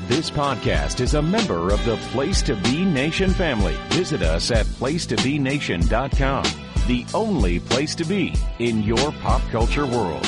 This podcast is a member of the Place to Be Nation family. Visit us at placetobenation.com, the only place to be in your pop culture world.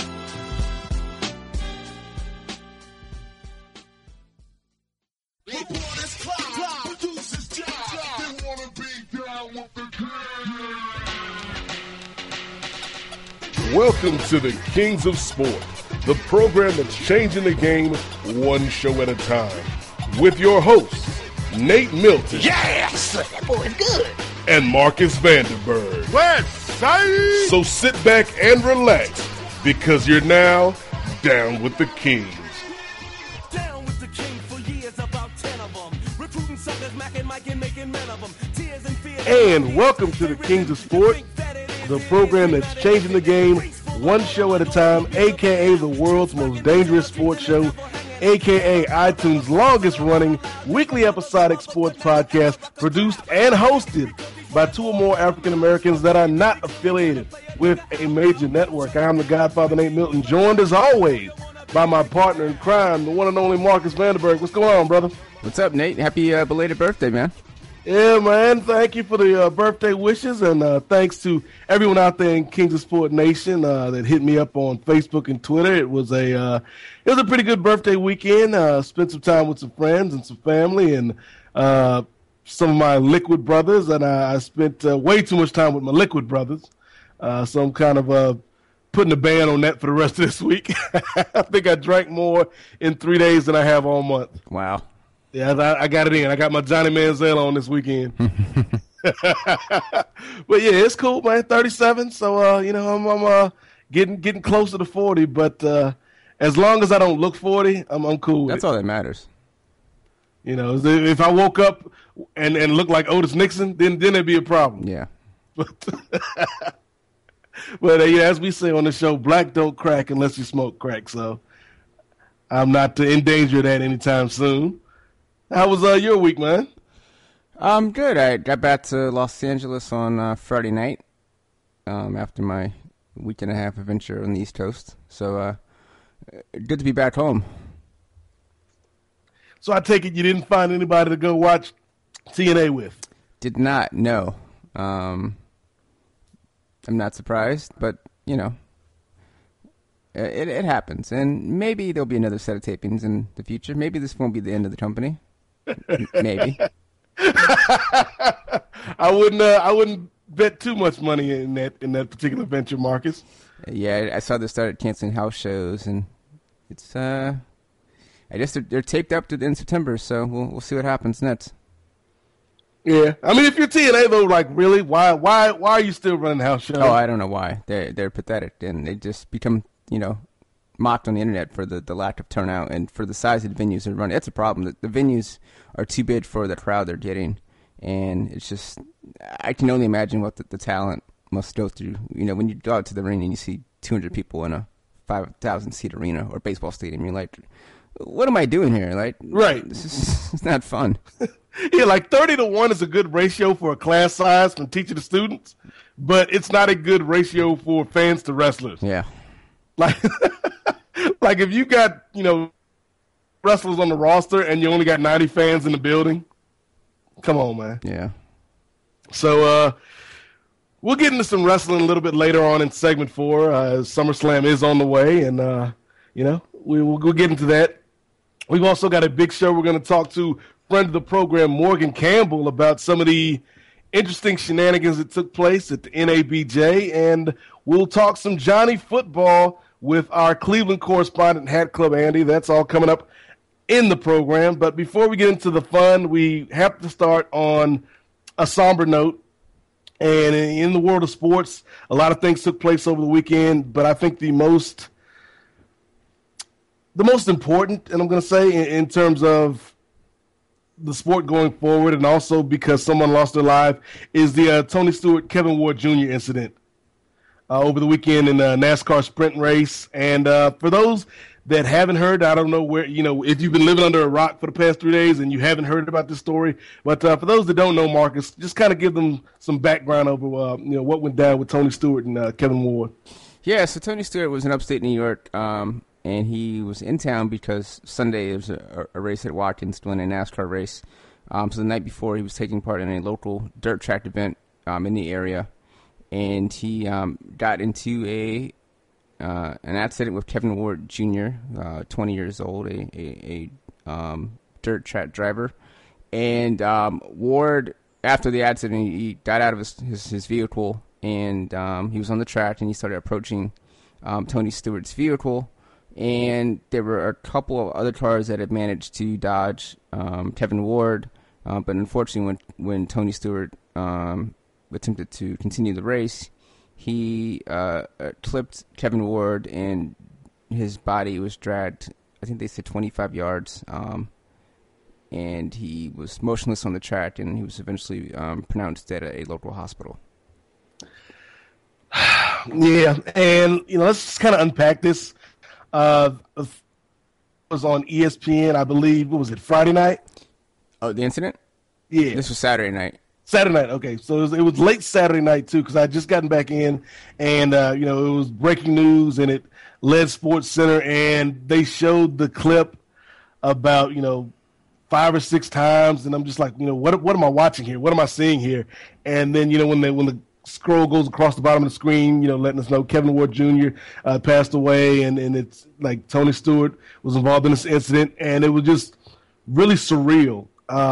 Welcome to the Kings of Sport, the program that's changing the game one show at a time. With your hosts, Nate Milton. Yes! That boy's good. And Marcus Vanderberg. West Side! So sit back and relax, because you're now down with the Kings. Down with the King for years, about 10 of them. Recruiting suckers, macking, Mike, and making men of them. Tears and fears. And welcome to the Kings of Sport, the program that's changing the game one show at a time, a.k.a. the world's most dangerous sports show, a.k.a. iTunes' longest-running weekly episodic sports podcast, produced and hosted by two or more African-Americans that are not affiliated with a major network. I'm the Godfather, Nate Milton, joined as always by my partner in crime, the one and only Marcus Vanderberg. What's going on, brother? What's up, Nate? Happy belated birthday, man. Yeah, man. Thank you for the birthday wishes, and thanks to everyone out there in Kings of Sport Nation that hit me up on Facebook and Twitter. It was a pretty good birthday weekend. Spent some time with some friends and some family, and some of my Liquid brothers, and I spent way too much time with my Liquid brothers. So I'm kind of putting a ban on that for the rest of this week. I think I drank more in 3 days than I have all month. Wow. Yeah, I got it in. I got my Johnny Manziel on this weekend. But yeah, it's cool, man. 37, so I'm getting closer to 40. But as long as I don't look 40, I'm cool with That's it. all that matters. You know, if I woke up and looked like Otis Nixon, then it'd be a problem. Yeah. But as we say on the show, black don't crack unless you smoke crack. So I'm not in danger of that anytime soon. How was your week, man? Good. I got back to Los Angeles on Friday night after my week and a half adventure on the East Coast. So good to be back home. So I take it you didn't find anybody to go watch TNA with? Did not, no. I'm not surprised, but, it happens. And maybe there'll be another set of tapings in the future. Maybe this won't be the end of the company. Maybe. I wouldn't bet too much money in that particular venture, Marcus. Yeah, I saw they started canceling house shows, and it's I guess they're taped up to the end of September, so we'll see what happens next. Yeah, I mean, if you're TNA though, like really, why are you still running house shows? Oh, I don't know why. They're pathetic, and they just become mocked on the internet for the lack of turnout and for the size of the venues they're running. That's a problem. The venues are too big for the crowd they're getting, and it's just I can only imagine what the talent must go through. When you go out to the ring and you see 200 people in a 5,000 seat arena or baseball stadium, you're like, what am I doing here? Like, right? It's not fun. Yeah, like 30-1 is a good ratio for a class size from teacher to students, but it's not a good ratio for fans to wrestlers. Yeah. Like if you got, wrestlers on the roster and you only got 90 fans in the building, come on, man. Yeah. So we'll get into some wrestling a little bit later on in segment 4. SummerSlam is on the way, and, we'll get into that. We've also got a big show. We're going to talk to friend of the program, Morgan Campbell, about some of the interesting shenanigans that took place at the NABJ, and we'll talk some Johnny football with our Cleveland correspondent, Hat Club Andy. That's all coming up in the program. But before we get into the fun, we have to start on a somber note. And in the world of sports, a lot of things took place over the weekend, but I think the most important, and I'm going to say in terms of the sport going forward, and also because someone lost their life, is the Tony Stewart, Kevin Ward Jr. incident over the weekend in the NASCAR sprint race. And for those that haven't heard, I don't know where, if you've been living under a rock for the past 3 days and you haven't heard about this story, but for those that don't know, Marcus, just kind of give them some background over, what went down with Tony Stewart and Kevin Ward. Yeah, so Tony Stewart was in upstate New York, and he was in town because Sunday there was a race at Watkins, doing a NASCAR race. So the night before, he was taking part in a local dirt track event in the area, and he got into an accident with Kevin Ward Jr., 20 years old, a dirt track driver. And Ward, after the accident, he got out of his vehicle, and he was on the track, and he started approaching Tony Stewart's vehicle. And there were a couple of other cars that had managed to dodge Kevin Ward, but unfortunately, when Tony Stewart attempted to continue the race, he clipped Kevin Ward, and his body was dragged, I think they said 25 yards, and he was motionless on the track, and he was eventually pronounced dead at a local hospital. Yeah, and let's just kind of unpack this. It was on ESPN, I believe. What was it, Friday night? Oh, the incident? Yeah. This was Saturday night. Saturday night, okay. So it was late Saturday night, too, because I had just gotten back in, and, it was breaking news, and it led Sports Center, and they showed the clip about, 5 or 6 times, and I'm just like, what am I watching here? What am I seeing here? And then, when the scroll goes across the bottom of the screen, letting us know Kevin Ward Jr. Passed away, and it's like Tony Stewart was involved in this incident, and it was just really surreal.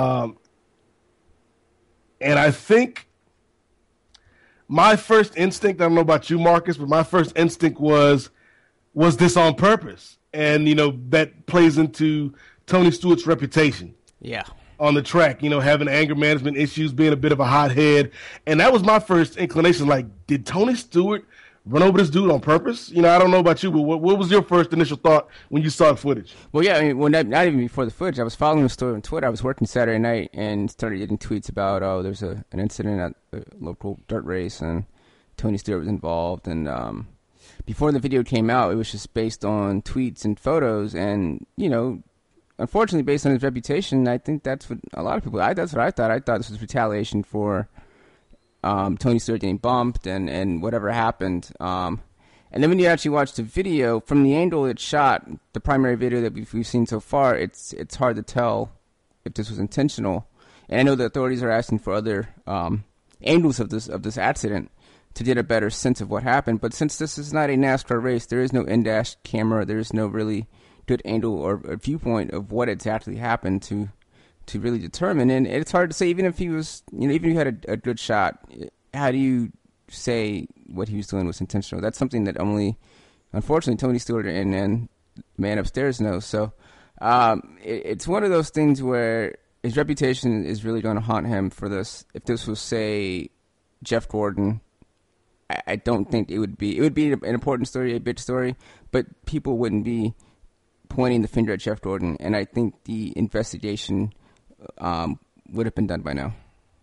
And I think my first instinct, I don't know about you, Marcus, but my first instinct was this on purpose? And, that plays into Tony Stewart's reputation. Yeah. On the track, having anger management issues, being a bit of a hothead. And that was my first inclination. Like, did Tony Stewart run over this dude on purpose? I don't know about you, but what was your first initial thought when you saw the footage? Well, yeah, not even before the footage. I was following the story on Twitter. I was working Saturday night and started getting tweets about, there's an incident at the local dirt race, and Tony Stewart was involved. And before the video came out, it was just based on tweets and photos, and, unfortunately, based on his reputation, I think that's what a lot of people, that's what I thought. I thought this was retaliation for Tony Stewart getting bumped and whatever happened. And then when you actually watch the video, from the angle it's shot, the primary video that we've seen so far, it's hard to tell if this was intentional. And I know the authorities are asking for other angles of this accident to get a better sense of what happened. But since this is not a NASCAR race, there is no in-dash camera. There is no really good angle or viewpoint of what exactly happened to really determine. And it's hard to say, even if he was, even if you had a good shot, how do you say what he was doing was intentional? That's something that only, unfortunately, Tony Stewart and the man upstairs knows. So it's one of those things where his reputation is really going to haunt him for this. If this was, say, Jeff Gordon, I don't think it would be an important story, a big story, but people wouldn't be pointing the finger at Jeff Gordon, and I think the investigation would have been done by now.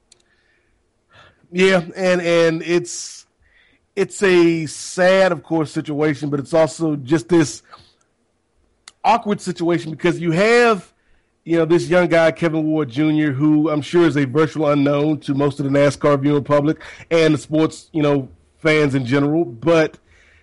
Yeah, and it's a sad, of course, situation, but it's also just this awkward situation because you have, this young guy, Kevin Ward Jr., who I'm sure is a virtual unknown to most of the NASCAR viewing public and the sports, fans in general, but,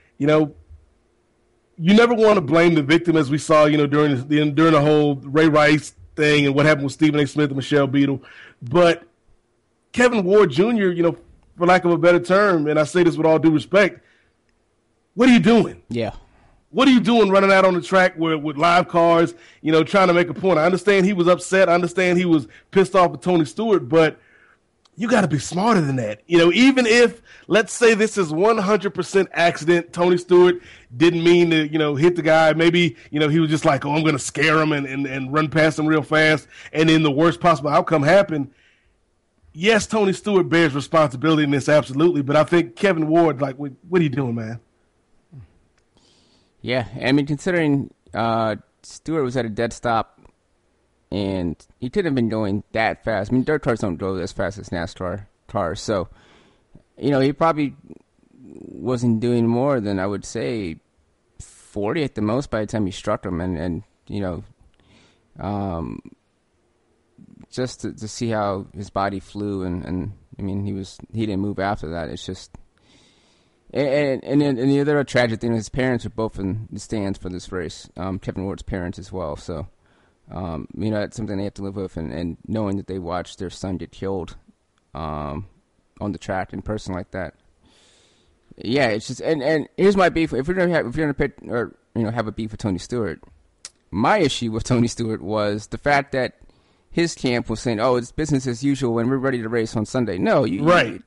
you never want to blame the victim, as we saw, during the whole Ray Rice thing and what happened with Stephen A. Smith and Michelle Beadle. But Kevin Ward Jr., for lack of a better term, and I say this with all due respect, what are you doing? Yeah. What are you doing running out on the track with live cars, trying to make a point? I understand he was upset. I understand he was pissed off with Tony Stewart, but you got to be smarter than that. Even if, let's say this is 100% accident, Tony Stewart didn't mean to, hit the guy. Maybe, he was just like, I'm going to scare him and run past him real fast. And then the worst possible outcome happened. Yes, Tony Stewart bears responsibility in this, absolutely. But I think Kevin Ward, like, what are you doing, man? Yeah, I mean, considering Stewart was at a dead stop, and he couldn't have been going that fast. I mean, dirt cars don't go as fast as NASCAR cars. So, he probably wasn't doing more than, I would say, 40 at the most by the time he struck him. And just to see how his body flew. And I mean, he didn't move after that. It's just, And the other tragic thing is his parents are both in the stands for this race. Kevin Ward's parents as well. So, that's something they have to live with, and knowing that they watched their son get killed on the track in person like that. Yeah, it's just and here's my beef. If you're gonna pick or have a beef with Tony Stewart, my issue with Tony Stewart was the fact that his camp was saying, "Oh, it's business as usual when we're ready to race on Sunday." No, you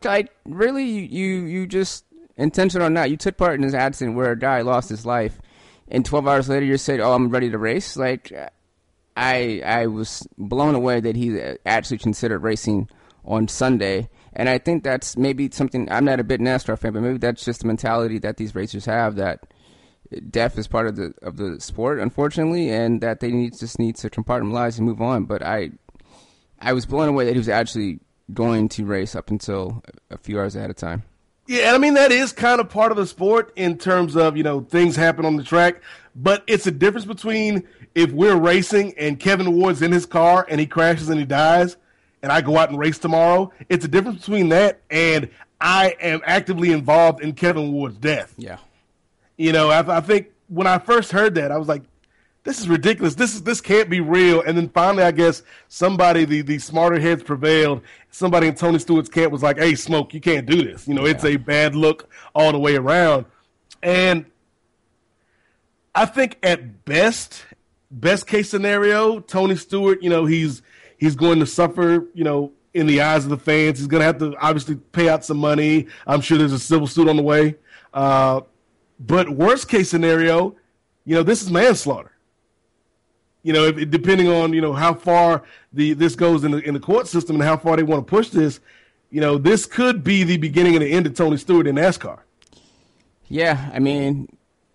just, intentional or not, you took part in this accident where a guy lost his life, and 12 hours later you said, "Oh, I'm ready to race." Like, I was blown away that he actually considered racing on Sunday, and I think that's maybe something. I'm not a big NASCAR fan, but maybe that's just the mentality that these racers have, that death is part of the sport, unfortunately, and that they just need to compartmentalize and move on. But I was blown away that he was actually going to race up until a few hours ahead of time. Yeah, and I mean, that is kind of part of the sport in terms of, things happen on the track. But it's a difference between if we're racing and Kevin Ward's in his car and he crashes and he dies and I go out and race tomorrow. It's a difference between that and I am actively involved in Kevin Ward's death. Yeah. I think when I first heard that, I was like, this is ridiculous. This can't be real. And then finally, I guess somebody, the smarter heads prevailed. Somebody in Tony Stewart's camp was like, "Hey, Smoke, you can't do this. It's a bad look all the way around." And I think at best case scenario, Tony Stewart, he's going to suffer, in the eyes of the fans. He's going to have to obviously pay out some money. I'm sure there's a civil suit on the way. But worst case scenario, this is manslaughter. Depending on, how far this goes in the court system and how far they want to push this, this could be the beginning and the end of Tony Stewart in NASCAR. Yeah, I mean,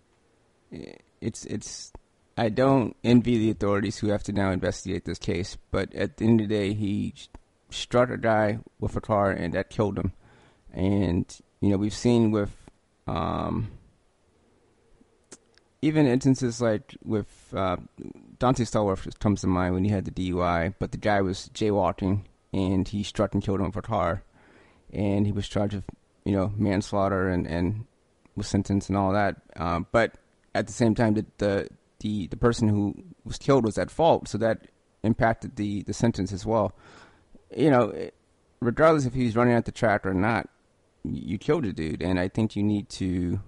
it's I don't envy the authorities who have to now investigate this case, but at the end of the day, he struck a guy with a car and that killed him. And, we've seen with even instances like with Dante Stallworth comes to mind when he had the DUI, but the guy was jaywalking and he struck and killed him with a car, and he was charged with manslaughter and was sentenced and all that. But at the same time, the person who was killed was at fault, so that impacted the sentence as well. Regardless if he was running at the track or not, you killed a dude, and I think you need to.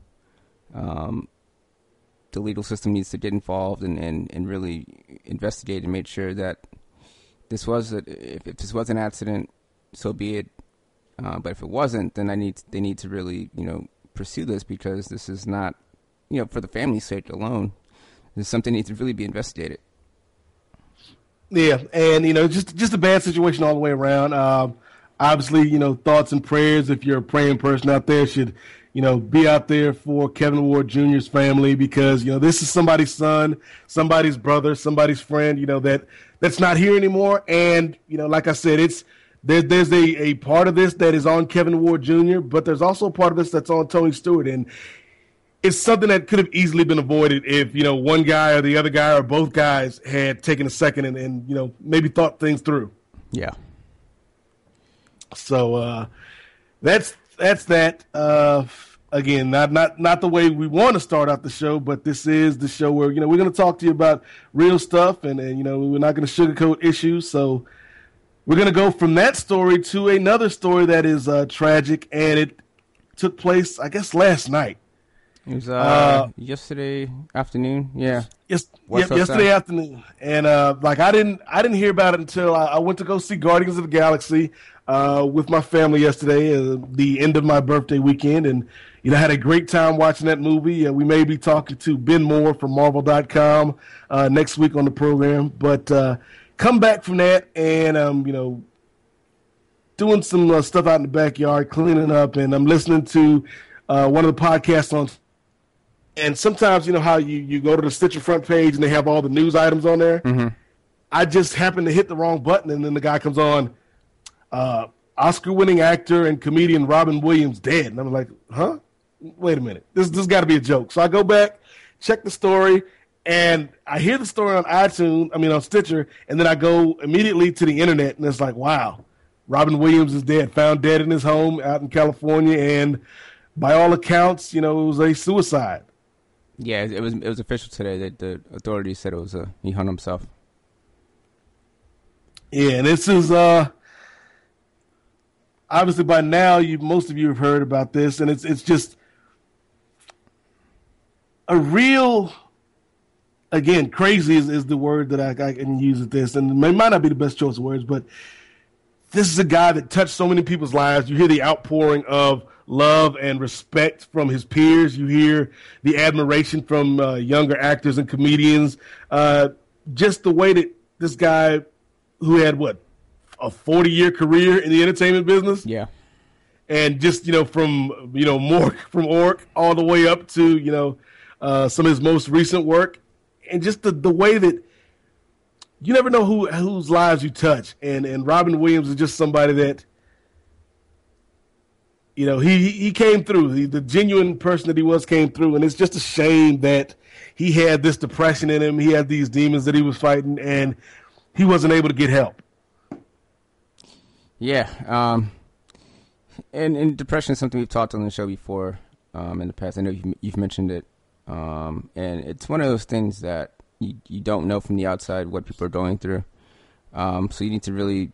The legal system needs to get involved and really investigate and make sure that if this was an accident, so be it. But if it wasn't, then they need to really pursue this, because this is not for the family's sake alone. This is something that needs to really be investigated. Yeah, and just a bad situation all the way around. Obviously, thoughts and prayers, if you're a praying person out there, should be out there for Kevin Ward Jr.'s family, because, this is somebody's son, somebody's brother, somebody's friend, that's not here anymore. And, like I said, there's a part of this that is on Kevin Ward Jr., but there's also a part of this that's on Tony Stewart. And it's something that could have easily been avoided if, one guy or the other guy or both guys had taken a second and maybe thought things through. Yeah. So that's that. Again, not the way we want to start out the show, but this is the show where we're going to talk to you about real stuff, and we're not going to sugarcoat issues. So we're going to go from that story to another story that is tragic, and it took place, I guess, last night. It was yesterday afternoon. Yeah. Yesterday afternoon, and I didn't hear about it until I went to go see Guardians of the Galaxy with my family yesterday, the end of my birthday weekend, and I had a great time watching that movie. We may be talking to Ben Moore from Marvel.com next week on the program, but come back from that and doing some stuff out in the backyard, cleaning up, and I'm listening to one of the podcasts on. And sometimes, how you go to the Stitcher front page and they have all the news items on there. Mm-hmm. I just happened to hit the wrong button, and then the guy comes on, Oscar-winning actor and comedian Robin Williams dead. And I'm like, huh? Wait a minute. This got to be a joke. So I go back, check the story, and I hear the story on Stitcher, and then I go immediately to the internet, and it's like, wow, Robin Williams is dead, found dead in his home out in California, and by all accounts, it was a suicide. Yeah, it was official today that the authorities said he hung himself. Yeah, and this is obviously by now most of you have heard about this, and it's just a real, again, crazy is the word that I can use at this, and it might not be the best choice of words, but this is a guy that touched so many people's lives. You hear the outpouring of love and respect from his peers. You hear the admiration from younger actors and comedians. Just the way that this guy, who had a 40-year career in the entertainment business, yeah, and just from Mork all the way up to some of his most recent work, and just the way that you never know whose lives you touch, and Robin Williams is just somebody that he came through. The genuine person that he was came through, and it's just a shame that he had this depression in him. He had these demons that he was fighting, and he wasn't able to get help. Yeah, and depression is something we've talked on the show before in the past. I know you've mentioned it, and it's one of those things that you don't know from the outside what people are going through. So you need to really,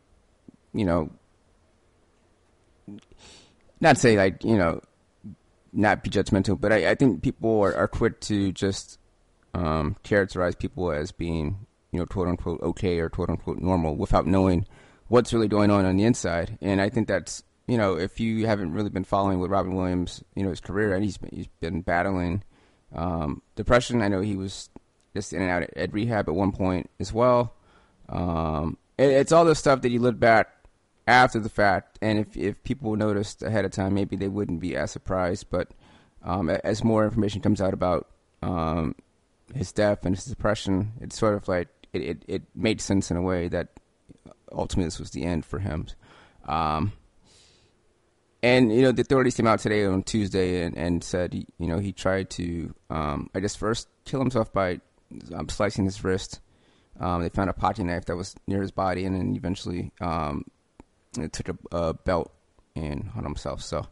not say not be judgmental, but I think people are quick to just characterize people as being, quote unquote okay or quote unquote normal without knowing what's really going on the inside. And I think that's, if you haven't really been following with Robin Williams, his career, and he's been battling depression. I know he was just in and out at rehab at one point as well. It's all the stuff that you look back after the fact, and if people noticed ahead of time, maybe they wouldn't be as surprised. But as more information comes out about his death and his depression, it's sort of like it made sense in a way that ultimately this was the end for him. And the authorities came out today on Tuesday and said he tried to first kill himself by slicing his wrist. They found a pocket knife that was near his body, and then eventually took a belt and hung himself. So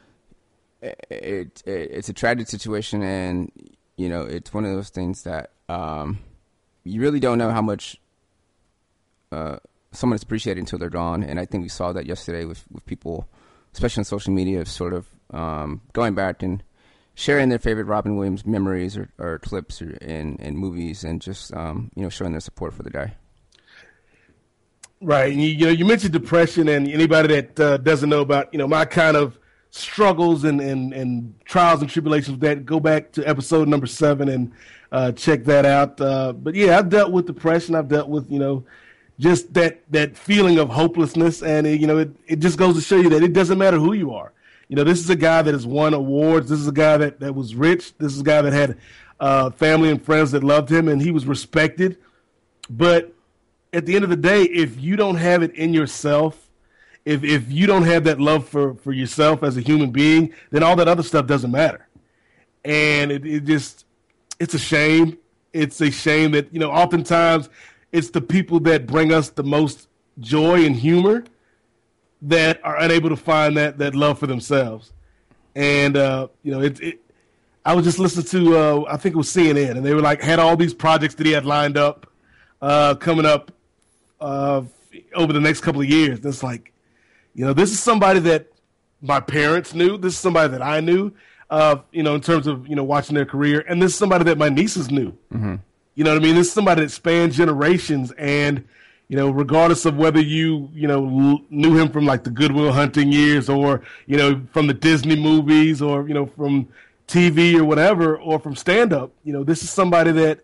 it's a tragic situation, and it's one of those things that you really don't know how much someone is appreciated until they're gone. And I think we saw that yesterday with people, especially on social media, sort of going back and sharing their favorite Robin Williams memories or clips in movies, and just showing their support for the guy. Right, and you mentioned depression, and anybody that doesn't know about my kind of struggles and trials and tribulations with that, go back to episode number 7 and check that out. But yeah, I've dealt with depression. I've dealt with just that feeling of hopelessness, and it just goes to show you that it doesn't matter who you are. This is a guy that has won awards. This is a guy that was rich. This is a guy that had family and friends that loved him, and he was respected. But at the end of the day, if you don't have it in yourself, if you don't have that love for yourself as a human being, then all that other stuff doesn't matter. And it's a shame. It's a shame that, oftentimes it's the people that bring us the most joy and humor that are unable to find that love for themselves. And, I was just listening to, I think it was CNN, and they were had all these projects that he had lined up, coming up over the next couple of years. And it's this is somebody that my parents knew. This is somebody that I knew, in terms of, watching their career. And this is somebody that my nieces knew. Mm-hmm. You know what I mean? This is somebody that spanned generations, and, regardless of whether you, knew him from the Good Will Hunting years, or, from the Disney movies, or, from TV or whatever, or from stand-up, this is somebody that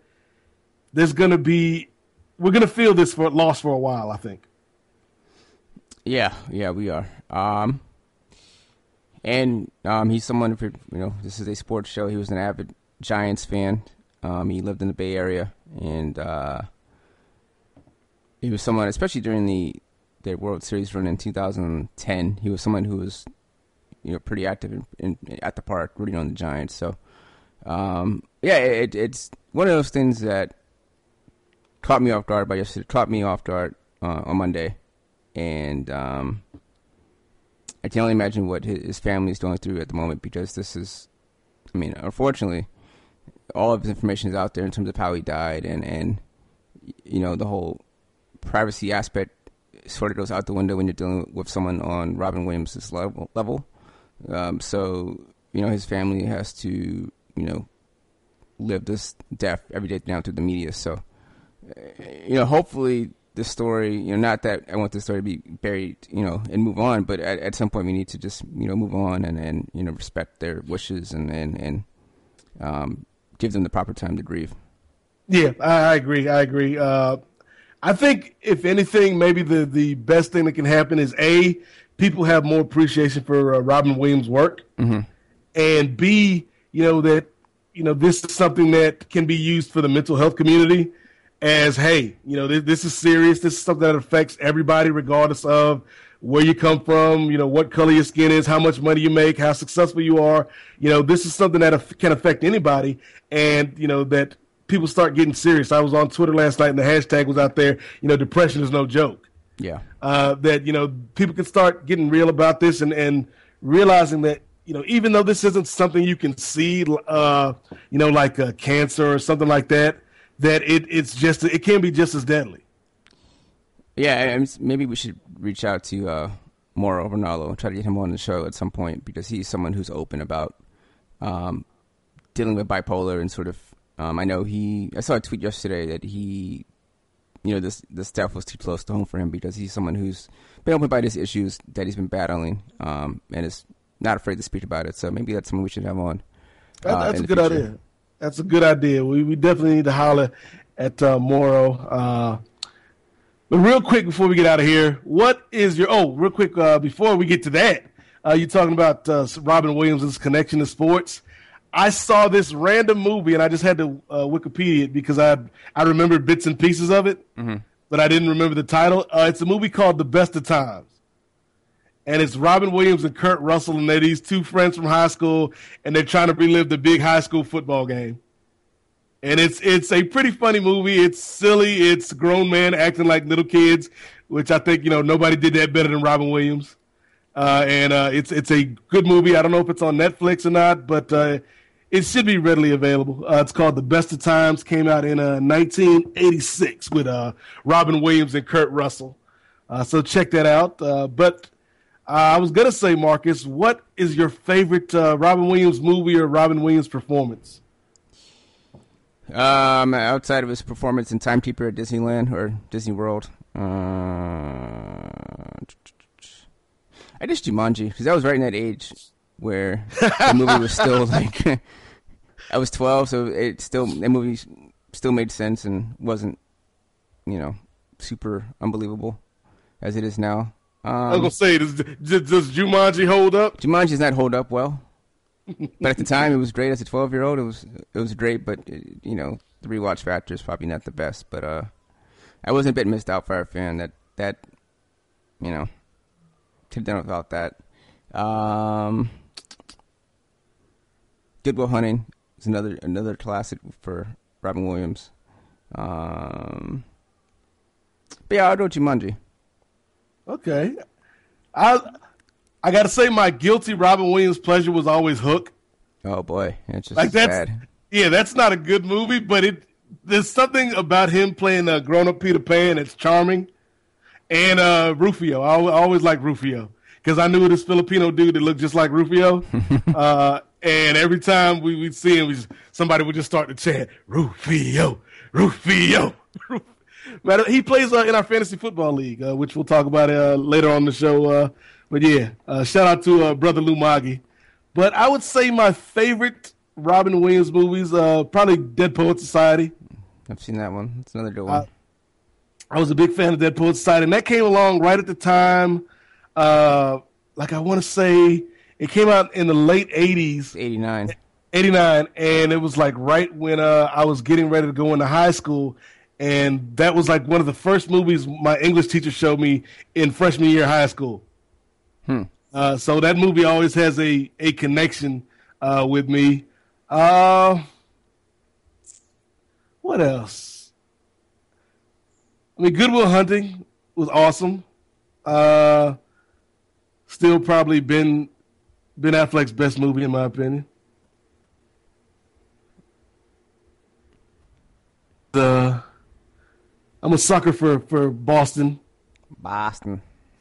we're going to feel this loss for a while, I think. Yeah, we are. And he's someone, this is a sports show. He was an avid Giants fan. He lived in the Bay Area, and he was someone, especially during their World Series run in 2010, he was someone who was, pretty active at the park rooting on the Giants. So, it's one of those things that caught me off guard on Monday, and I can only imagine what his family is going through at the moment, because this is, I mean, unfortunately, all of his information is out there in terms of how he died, and you know, the whole privacy aspect sort of goes out the window when you're dealing with someone on Robin Williams' level. So, you know, his family has to, you know, live this death every day now through the media. So, you know, hopefully the story, you know, not that I want the story to be buried, you know, and move on, but at some point we need to just, you know, move on and you know, respect their wishes and give them the proper time to grieve. Yeah, I agree. I think, if anything, maybe the best thing that can happen is, A, people have more appreciation for Robin Williams' work, and B, you know, that, you know, this is something that can be used for the mental health community as, hey, you know, this is serious. This is something that affects everybody regardless of where you come from, you know, what color your skin is, how much money you make, how successful you are. You know, this is something that can affect anybody, and, you know, that people start getting serious. I was on Twitter last night, and the hashtag was out there, you know, depression is no joke. Yeah. That, you know, people can start getting real about this and realizing that, you know, even though this isn't something you can see, you know, like cancer or something like that, that it can be just as deadly. Yeah, and maybe we should reach out to Mauro Ranallo and try to get him on the show at some point, because he's someone who's open about dealing with bipolar and sort of, I know I saw a tweet yesterday that he, you know, this death was too close to home for him, because he's someone who's been open about his issues that he's been battling, and is not afraid to speak about it. So maybe that's something we should have on. That's a good idea. That's a good idea. We definitely need to holler at Mauro. But real quick before we get out of here, what is real quick before we get to that, you're talking about Robin Williams' connection to sports. I saw this random movie, and I just had to Wikipedia it because I remembered bits and pieces of it, but I didn't remember the title. It's a movie called The Best of Times. And it's Robin Williams and Kurt Russell, and they're these two friends from high school, and they're trying to relive the big high school football game. And it's a pretty funny movie. It's silly. It's grown men acting like little kids, which I think, you know, nobody did that better than Robin Williams. And it's a good movie. I don't know if it's on Netflix or not, but it should be readily available. It's called The Best of Times. Came out in 1986 with Robin Williams and Kurt Russell. So check that out. But I was going to say, Marcus, what is your favorite Robin Williams movie or Robin Williams performance? Outside of his performance in Timekeeper at Disneyland or Disney World, I just Jumanji, because I was right in that age where the movie was still like I was 12, so the movie still made sense and wasn't, you know, super unbelievable as it is now. I was gonna say, does Jumanji hold up? Jumanji does not hold up well, but at the time it was great. As a 12-year-old, it was great, but you know, the rewatch factor is probably not the best. But I was a bit missed out for our fan that you know, could have done without that. Good Will Hunting is another classic for Robin Williams. But yeah, I'll go Jumanji. Okay. I got to say, my guilty Robin Williams pleasure was always Hook. Oh boy, it's just like bad. Yeah, that's not a good movie, but there's something about him playing grown-up Peter Pan that's charming. And Rufio, I always liked Rufio because I knew this Filipino dude that looked just like Rufio. And every time we'd see him, somebody would just start to chant, Rufio, Rufio, Rufio. But he plays in our fantasy football league, which we'll talk about later on the show. But yeah, shout out to Brother Lou Maggi. But I would say my favorite Robin Williams movies, probably Dead Poets Society. I've seen that one. It's another good one. I was a big fan of Dead Poets Society, and that came along right at the time. Like I want to say, it came out in the late 80s. 89. 89, and it was like right when I was getting ready to go into high school. And that was like one of the first movies my English teacher showed me in freshman year of high school. So that movie always has a connection with me. What else? I mean, Good Will Hunting was awesome. Still probably Ben Affleck's best movie in my opinion. I'm a sucker for Boston. Boston.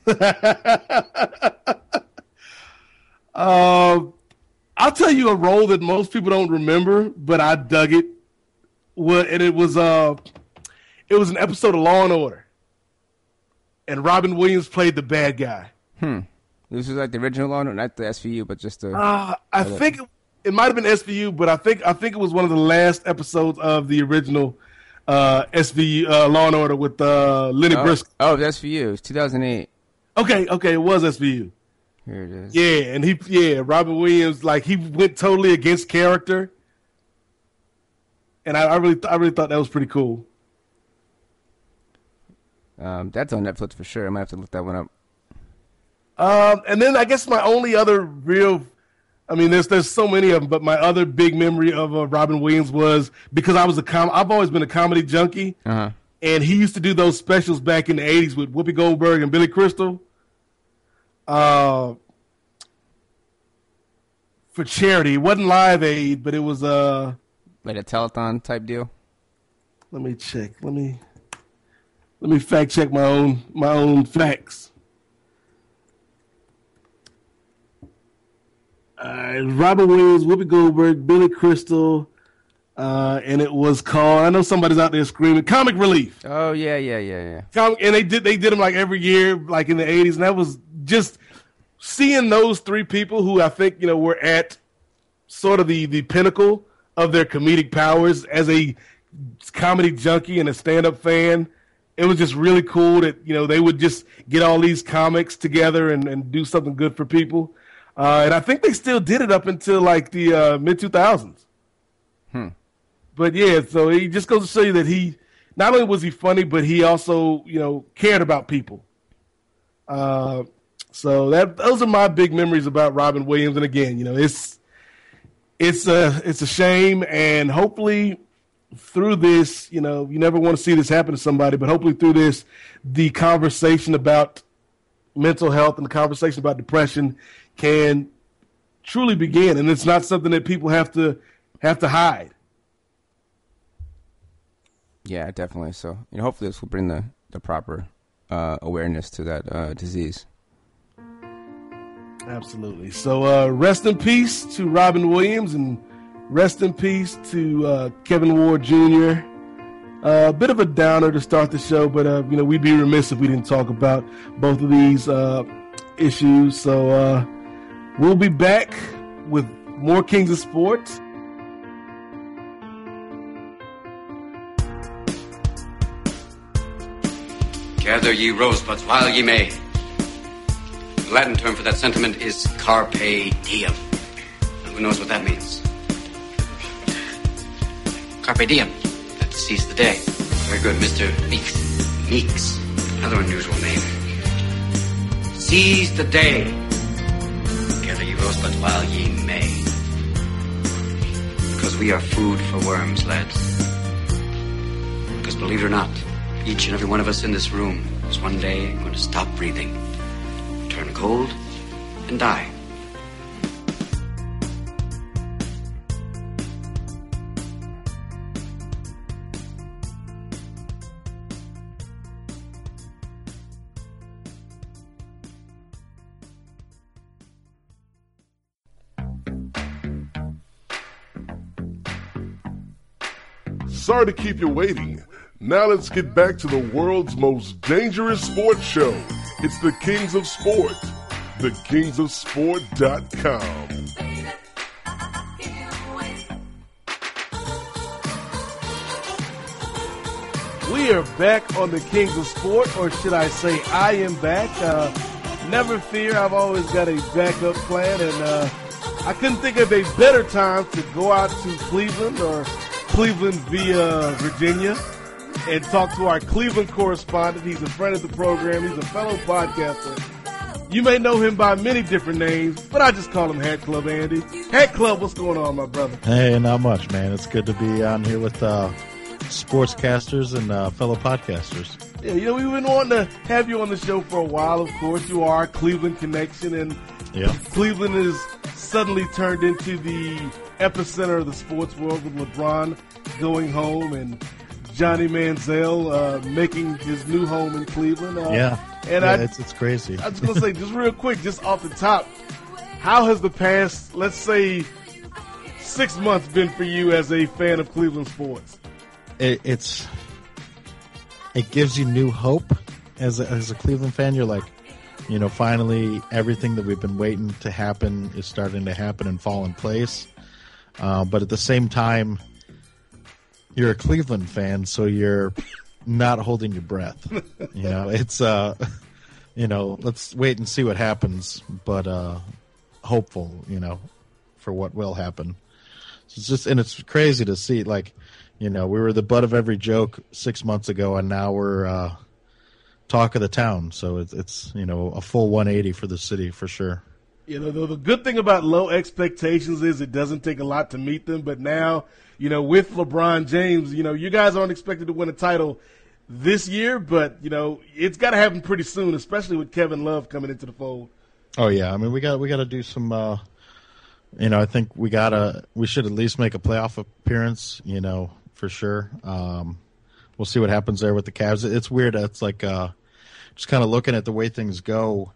I'll tell you a role that most people don't remember, but I dug it. It was an episode of Law and Order, and Robin Williams played the bad guy. This was like the original Law and Order, not the SVU, but just the. I think it might have been SVU, but I think it was one of the last episodes of the original SVU Law and Order with Lenny Briscoe. Oh, that's SVU. It was 2008. Okay, it was SVU. Here it is. Yeah, and Robin Williams, like, he went totally against character, and I really thought that was pretty cool. That's on Netflix for sure. I might have to look that one up. And then I guess my only other real, I mean, there's so many of them, but my other big memory of Robin Williams was because I've always been a comedy junkie, and he used to do those specials back in the 80s with Whoopi Goldberg and Billy Crystal. For charity. It wasn't Live Aid, but it was like a telethon type deal. Let me check. Let me fact check my own facts. Robin Williams, Whoopi Goldberg, Billy Crystal, and it was called, I know somebody's out there screaming, Comic Relief. Oh yeah. And they did them like every year, like in the 80s, and that was just seeing those three people who I think, were at sort of the pinnacle of their comedic powers as a comedy junkie and a stand-up fan. It was just really cool that, they would just get all these comics together and do something good for people. And I think they still did it up until like the mid-2000s. But yeah, so he just goes to show you that he, not only was he funny, but he also, cared about people. So those are my big memories about Robin Williams. And again, it's a shame, and hopefully through this, you never want to see this happen to somebody, but hopefully through this, the conversation about mental health and the conversation about depression can truly begin, and it's not something that people have to hide. Yeah, definitely. So, hopefully this will bring the proper awareness to that disease. Absolutely. So rest in peace to Robin Williams, and rest in peace to Kevin Ward Jr. A bit of a downer to start the show, but we'd be remiss if we didn't talk about both of these issues. So we'll be back with more Kings of Sports. Gather ye rosebuds while ye may. The Latin term for that sentiment is carpe diem. Now, who knows what that means? Carpe diem. Let's seize the day. Very good, Mr. Meeks. Another unusual name. Seize the day. Gather ye rosebuds while ye may. Because we are food for worms, lads. Because believe it or not, each and every one of us in this room is one day going to stop breathing, turn cold, and die. Sorry to keep you waiting. Now let's get back to the world's most dangerous sports show. It's the Kings of Sport. TheKingsOfSport.com. We are back on the Kings of Sport, or should I say I am back. Never fear, I've always got a backup plan, and I couldn't think of a better time to go out to Cleveland or Cleveland via Virginia and talk to our Cleveland correspondent. He's a friend of the program. He's a fellow podcaster. You may know him by many different names, but I just call him Hat Club Andy. Hat Club, what's going on, my brother? Hey, not much, man. It's good to be on here with sportscasters and fellow podcasters. Yeah, we've been wanting to have you on the show for a while, of course. You are a Cleveland connection, and Cleveland is suddenly turned into the epicenter of the sports world with LeBron going home and Johnny Manziel making his new home in Cleveland. It's crazy. I was going to say, just real quick, just off the top, how has the past, let's say, 6 months been for you as a fan of Cleveland sports? It gives you new hope as a Cleveland fan. You're like, finally everything that we've been waiting to happen is starting to happen and fall in place. But at the same time, you're a Cleveland fan, so you're not holding your breath. It's let's wait and see what happens, but hopeful, for what will happen. So it's crazy to see, like, we were the butt of every joke 6 months ago, and now we're talk of the town. So it's a full 180 for the city for sure. The good thing about low expectations is it doesn't take a lot to meet them. But now, with LeBron James, you guys aren't expected to win a title this year, but, it's got to happen pretty soon, especially with Kevin Love coming into the fold. Oh, yeah. I mean, we got to do some I think we should at least make a playoff appearance, for sure. We'll see what happens there with the Cavs. It's weird. It's like just kind of looking at the way things go.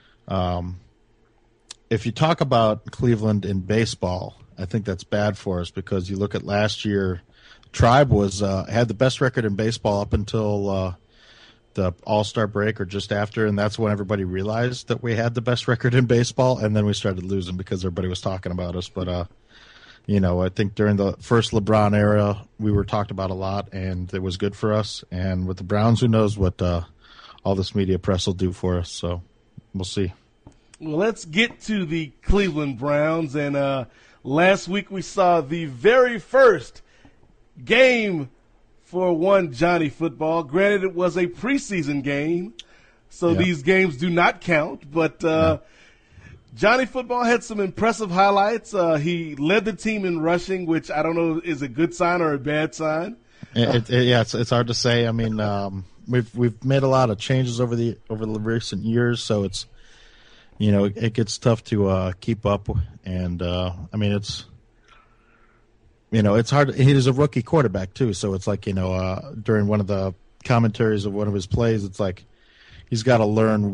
If you talk about Cleveland in baseball, I think that's bad for us because you look at last year, Tribe had the best record in baseball up until the All-Star break or just after, and that's when everybody realized that we had the best record in baseball, and then we started losing because everybody was talking about us. But, I think during the first LeBron era, we were talked about a lot, and it was good for us. And with the Browns, who knows what all this media press will do for us. So we'll see. Well, let's get to the Cleveland Browns. And last week we saw the very first game for one Johnny Football. Granted, it was a preseason game, so these games do not count. But Johnny Football had some impressive highlights. He led the team in rushing, which I don't know is a good sign or a bad sign. It's hard to say. I mean, we've made a lot of changes over the recent years, so it's it gets tough to keep up. And I mean, it's hard. He is a rookie quarterback too, so it's like during one of the commentaries of one of his plays, it's like he's got to learn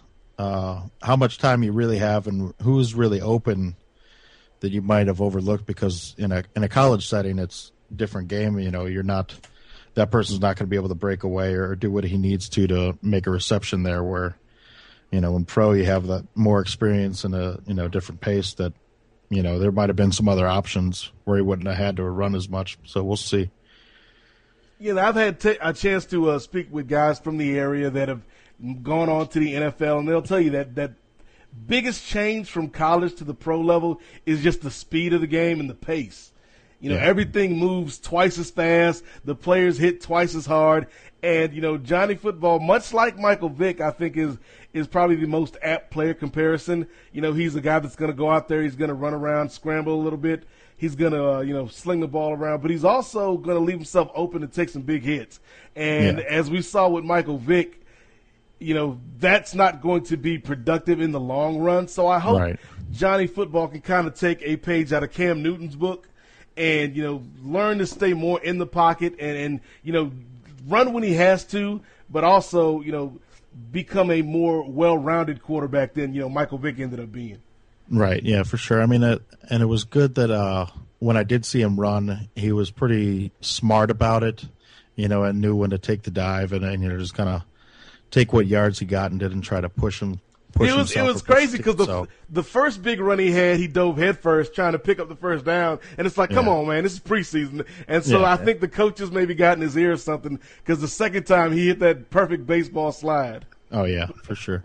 how much time you really have and who's really open that you might have overlooked, because in a college setting it's a different game. You're not, that person's not going to be able to break away or do what he needs to make a reception there, where in pro you have that more experience and a different pace that there might have been some other options where he wouldn't have had to run as much. So we'll see. I've had a chance to speak with guys from the area that have gone on to the NFL, and they'll tell you that biggest change from college to the pro level is just the speed of the game and the pace. Everything moves twice as fast. The players hit twice as hard. And, Johnny Football, much like Michael Vick, I think is probably the most apt player comparison. He's a guy that's going to go out there. He's going to run around, scramble a little bit. He's going to, sling the ball around. But he's also going to leave himself open to take some big hits. And as we saw with Michael Vick, that's not going to be productive in the long run. So I hope Johnny Football can kind of take a page out of Cam Newton's book and, learn to stay more in the pocket and run when he has to, but also, become a more well-rounded quarterback than, Michael Vick ended up being. Right, yeah, for sure. I mean, and it was good that when I did see him run, he was pretty smart about it, and knew when to take the dive and just kind of take what yards he got and didn't try to push him. It was crazy because the first big run he had, he dove headfirst trying to pick up the first down, and it's like, come on, man, this is preseason. And so I think the coaches maybe got in his ear or something, because the second time he hit that perfect baseball slide. Oh yeah, for sure.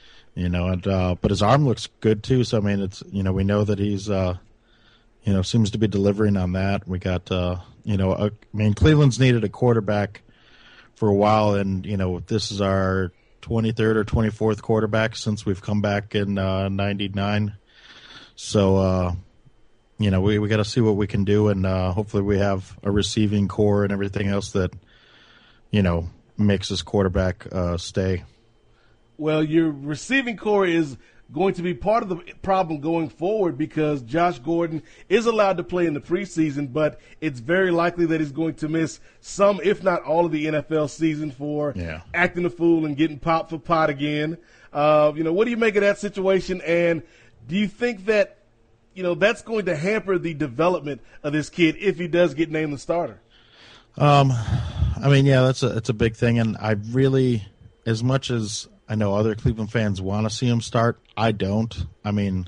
But his arm looks good too. So I mean, it's we know that he's seems to be delivering on that. We got Cleveland's needed a quarterback for a while, and this is our 23rd or 24th quarterback since we've come back in 99. So, we got to see what we can do, and hopefully we have a receiving core and everything else that, makes his quarterback stay. Well, your receiving core is going to be part of the problem going forward because Josh Gordon is allowed to play in the preseason, but it's very likely that he's going to miss some, if not all, of the NFL season for acting a fool and getting popped for pot again. What do you make of that situation, and do you think that that's going to hamper the development of this kid if he does get named the starter? That's a big thing, and I really, as much as I know other Cleveland fans want to see him start, I don't. I mean,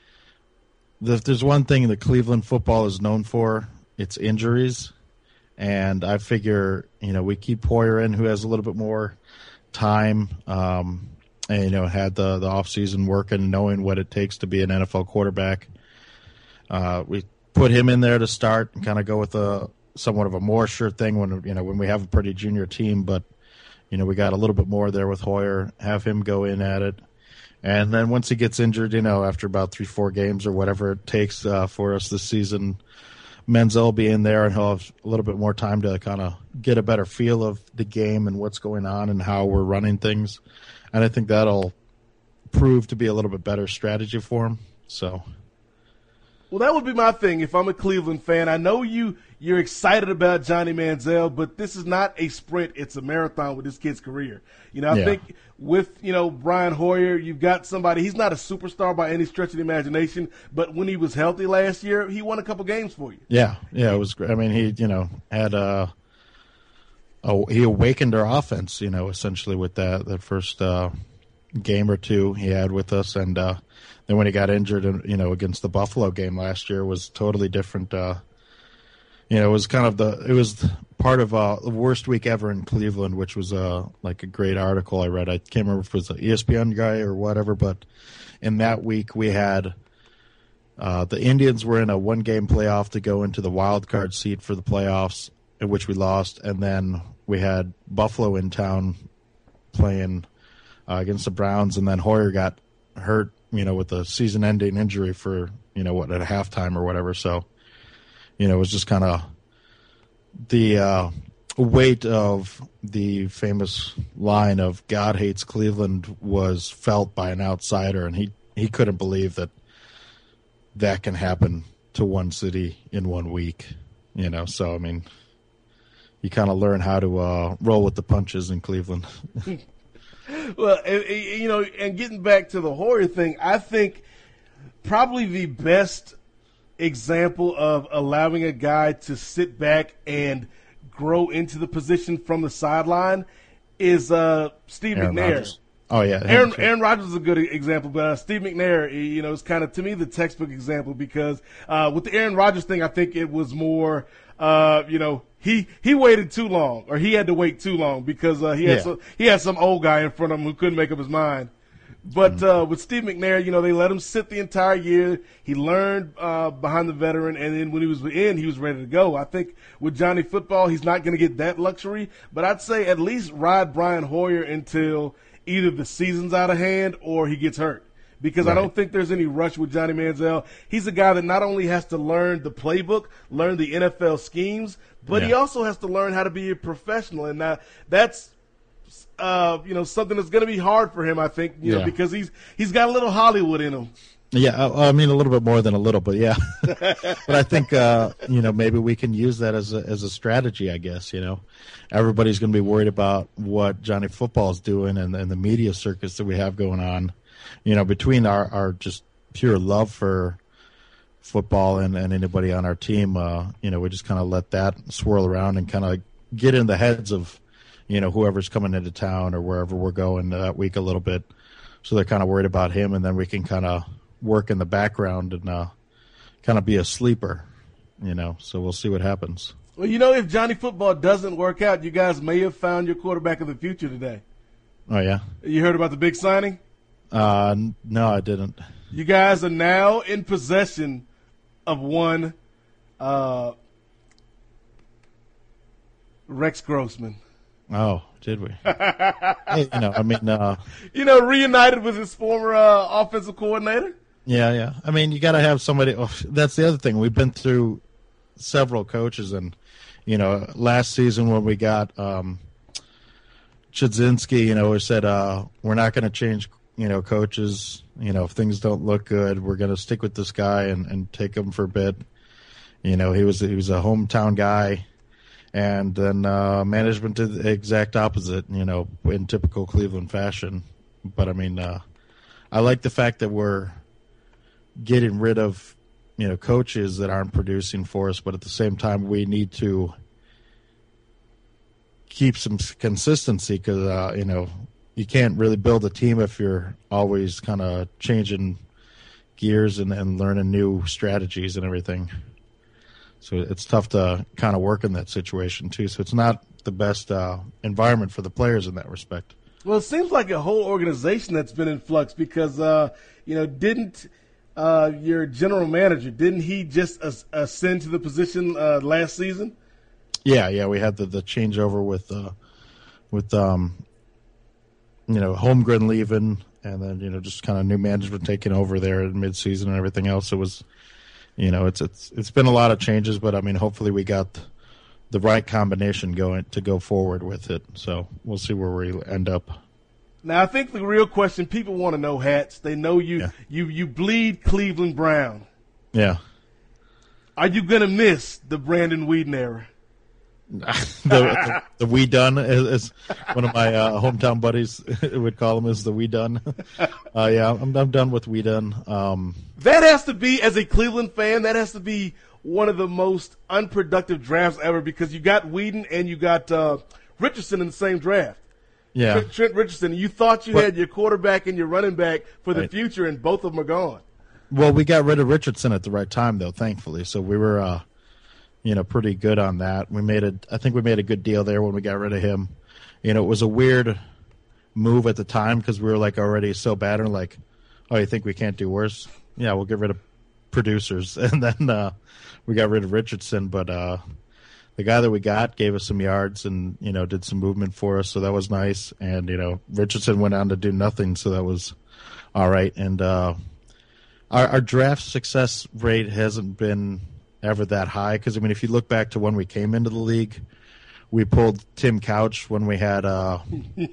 if there's one thing that Cleveland football is known for, it's injuries, and I figure we keep Hoyer in, who has a little bit more time, and had the offseason working, knowing what it takes to be an NFL quarterback. We put him in there to start and kind of go with somewhat of a more sure thing when we have a pretty junior team, but we got a little bit more there with Hoyer, have him go in at it. And then once he gets injured, after about 3-4 games or whatever it takes for us this season, Menzel will be in there and he'll have a little bit more time to kind of get a better feel of the game and what's going on and how we're running things. And I think that'll prove to be a little bit better strategy for him. So, well, that would be my thing if I'm a Cleveland fan. I know you're excited about Johnny Manziel, but this is not a sprint. It's a marathon with this kid's career. I think with, Brian Hoyer, you've got somebody, he's not a superstar by any stretch of the imagination, but when he was healthy last year, he won a couple games for you. Yeah, it was great. I mean, he, had he awakened our offense, essentially with that first game or two he had with us, and then when he got injured, against the Buffalo game last year, was totally different. It was part of the worst week ever in Cleveland, which was like a great article I read. I can't remember if it was an ESPN guy or whatever, but in that week we had the Indians were in a 1-game playoff to go into the wild card seat for the playoffs, in which we lost, and then we had Buffalo in town playing against the Browns, and then Hoyer got hurt, with a season-ending injury for, at halftime or whatever. So, it was just kind of the weight of the famous line of God hates Cleveland was felt by an outsider, and he couldn't believe that can happen to one city in 1 week, So, I mean, you kind of learn how to roll with the punches in Cleveland. Well, and getting back to the Hoyer thing, I think probably the best example of allowing a guy to sit back and grow into the position from the sideline is Steve McNair. Rodgers. Oh, yeah. Aaron Rodgers is a good example, but Steve McNair, is kind of, to me, the textbook example because with the Aaron Rodgers thing, I think it was more, he waited too long, or he had to wait too long because he had some old guy in front of him who couldn't make up his mind. But with Steve McNair, they let him sit the entire year. He learned behind the veteran, and then when he was in, he was ready to go. I think with Johnny Football, he's not going to get that luxury, but I'd say at least ride Brian Hoyer until either the season's out of hand or he gets hurt. Because I don't think there's any rush with Johnny Manziel. He's a guy that not only has to learn the playbook, learn the NFL schemes, but he also has to learn how to be a professional. And that's something that's going to be hard for him, I think, because he's got a little Hollywood in him. Yeah, I mean a little bit more than a little, but yeah. But I think maybe we can use that as a strategy. I guess everybody's going to be worried about what Johnny Football is doing and the media circus that we have going on. Between our just pure love for football and anybody on our team, we just kind of let that swirl around and kind of get in the heads of whoever's coming into town or wherever we're going that week a little bit. So they're kind of worried about him, and then we can kind of work in the background and kind of be a sleeper, So we'll see what happens. Well, if Johnny Football doesn't work out, you guys may have found your quarterback of the future today. Oh, yeah? You heard about the big signing? No, I didn't. You guys are now in possession of one Rex Grossman. Oh, did we? Hey, reunited with his former offensive coordinator. Yeah. I mean, you got to have somebody. Oh, that's the other thing. We've been through several coaches, and last season when we got Chudzinski, we said we're not going to change, coaches. If things don't look good, we're going to stick with this guy and take him for a bit. He was a hometown guy, and then management did the exact opposite. In typical Cleveland fashion. But I mean, I like the fact that we're getting rid of coaches that aren't producing for us, but at the same time, we need to keep some consistency because you can't really build a team if you're always kind of changing gears and learning new strategies and everything. So it's tough to kind of work in that situation too. So it's not the best environment for the players in that respect. Well, it seems like a whole organization that's been in flux because didn't your general manager, didn't he just ascend to the position last season? Yeah, we had the changeover with Holmgren leaving, and then just kind of new management taking over there in midseason and everything else. It was, it's been a lot of changes, but I mean, hopefully we got the right combination going to go forward with it. So we'll see where we end up. Now, I think the real question people want to know, Hats, they know you bleed Cleveland Brown. Yeah. Are you going to miss the Brandon Weeden era? the we done, as one of my hometown buddies would call him, is the we done. Yeah, I'm done with we done. That has to be, as a Cleveland fan, that has to be one of the most unproductive drafts ever because you got Weeden and you got Richardson in the same draft. Yeah, Trent Richardson. You thought you had your quarterback and your running back for the future, and both of them are gone. Well, we got rid of Richardson at the right time, though, thankfully. So we were, pretty good on that. I think we made a good deal there when we got rid of him. It was a weird move at the time because we were like already so bad and like, oh, you think we can't do worse? Yeah, we'll get rid of producers, and then we got rid of Richardson, but the guy that we got gave us some yards and did some movement for us, so that was nice. And Richardson went on to do nothing, so that was all right. And our draft success rate hasn't been ever that high because I mean, if you look back to when we came into the league, we pulled Tim Couch when we had was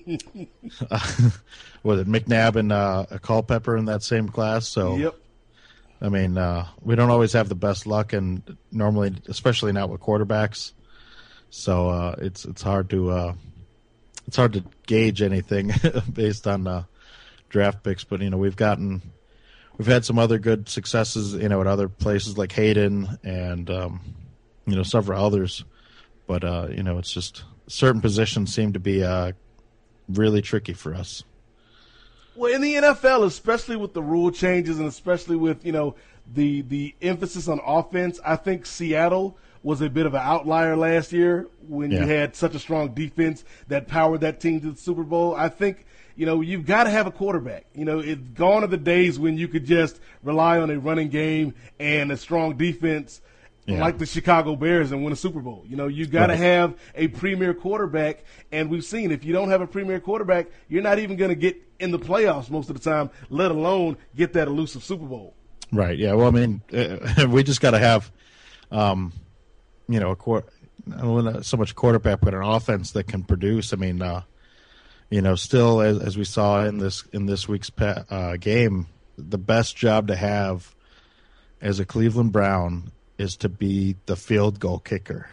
it McNabb and Culpepper in that same class. So yep. I mean, we don't always have the best luck, and normally, especially not with quarterbacks. So it's hard to gauge anything based on draft picks. But we've had some other good successes, at other places like Hayden and several others. But it's just certain positions seem to be really tricky for us. Well, in the NFL, especially with the rule changes and especially with, the emphasis on offense, I think Seattle was a bit of an outlier last year when you had such a strong defense that powered that team to the Super Bowl. I think, you've got to have a quarterback. It's gone are the days when you could just rely on a running game and a strong defense like the Chicago Bears and win a Super Bowl. You've got to have a premier quarterback, and we've seen if you don't have a premier quarterback, you're not even going to get in the playoffs most of the time, let alone get that elusive Super Bowl. Right, yeah. Well, I mean, we just got to have, so much quarterback, but an offense that can produce. I mean, still, as we saw in this week's game, the best job to have as a Cleveland Brown is to be the field goal kicker.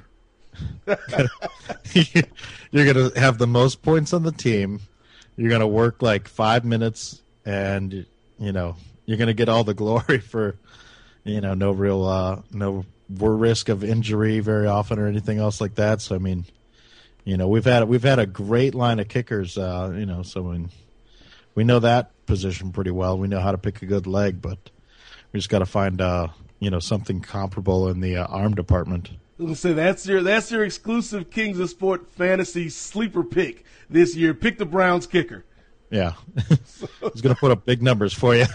You're going to have the most points on the team. You're going to work like 5 minutes, and you're going to get all the glory for no real no risk of injury very often or anything else like that. So I mean, we've had a great line of kickers. So we know that position pretty well. We know how to pick a good leg, but we just got to find something comparable in the arm department. So that's your exclusive Kings of Sport fantasy sleeper pick this year. Pick the Browns kicker. Yeah, he's going to put up big numbers for you.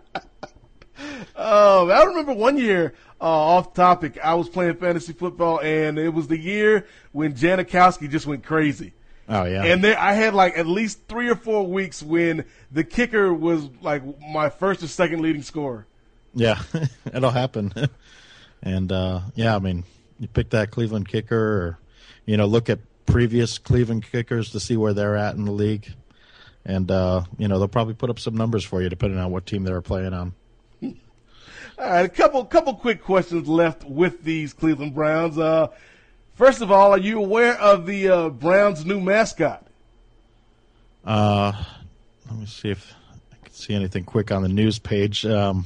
I remember one year, off topic, I was playing fantasy football, and it was the year when Janikowski just went crazy. Oh, yeah. And I had like at least 3 or 4 weeks when the kicker was like my first or second leading scorer. Yeah, it'll happen. And, I mean, you pick that Cleveland kicker or, look at previous Cleveland kickers to see where they're at in the league. And, they'll probably put up some numbers for you depending on what team they're playing on. All right, a couple quick questions left with these Cleveland Browns. First of all, are you aware of the Browns' new mascot? Let me see if I can see anything quick on the news page. No,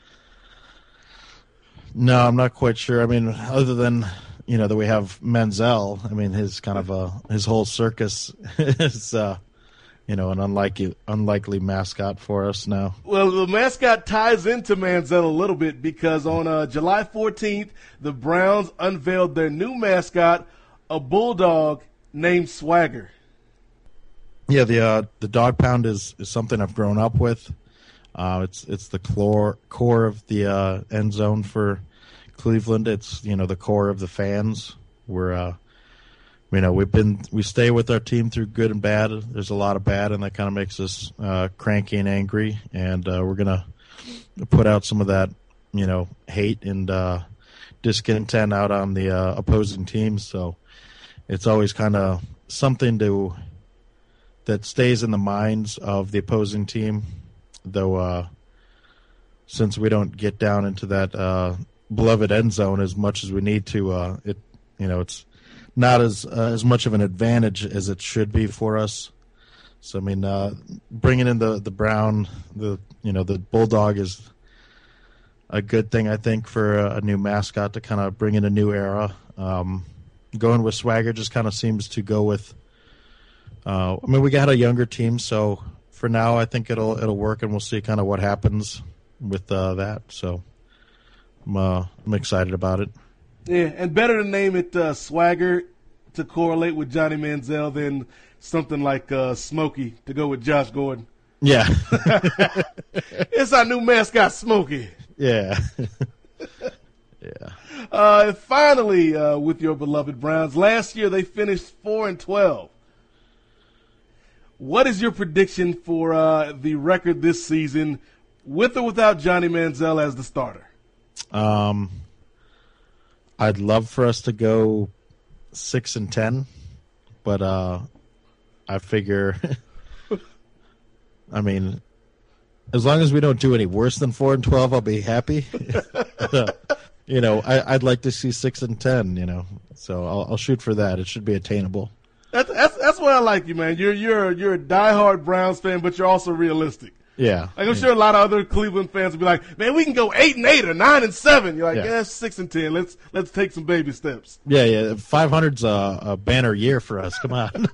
I'm not quite sure. I mean, other than that we have Menzel. I mean, his whole circus is an unlikely mascot for us now. Well, the mascot ties into Manziel a little bit because on July 14th, the Browns unveiled their new mascot, a bulldog named Swagger. Yeah, the dog pound is something I've grown up with. It's the core of the end zone for Cleveland. It's the core of the fans. We stay with our team through good and bad. There's a lot of bad, and that kind of makes us cranky and angry. And we're gonna put out some of that, hate and discontent out on the opposing teams. So it's always kind of something that stays in the minds of the opposing team. Though, since we don't get down into that beloved end zone as much as we need to, it's not as much of an advantage as it should be for us. So I mean, bringing in the Brown, the Bulldog is a good thing, I think, for a new mascot to kind of bring in a new era. Going with Swagger just kind of seems to go with. We got a younger team, so for now I think it'll work, and we'll see kind of what happens with that. So I'm excited about it. Yeah, and better to name it Swagger to correlate with Johnny Manziel than something like Smokey to go with Josh Gordon. Yeah. It's our new mascot, Smokey. Yeah. Yeah. Finally, with your beloved Browns, last year they finished 4-12. What is your prediction for the record this season, with or without Johnny Manziel as the starter? I'd love for us to go 6-10, but I figure, I mean, as long as we don't do any worse than 4-12, I'll be happy. I'd like to see 6-10. So I'll shoot for that. It should be attainable. That's why I like you, man. You're a diehard Browns fan, but you're also realistic. Yeah, like I'm sure a lot of other Cleveland fans will be like, "Man, we can go 8-8 or 9-7." You're like, "Yeah, 6-10. Let's take some baby steps." Yeah. 500's a banner year for us. Come on.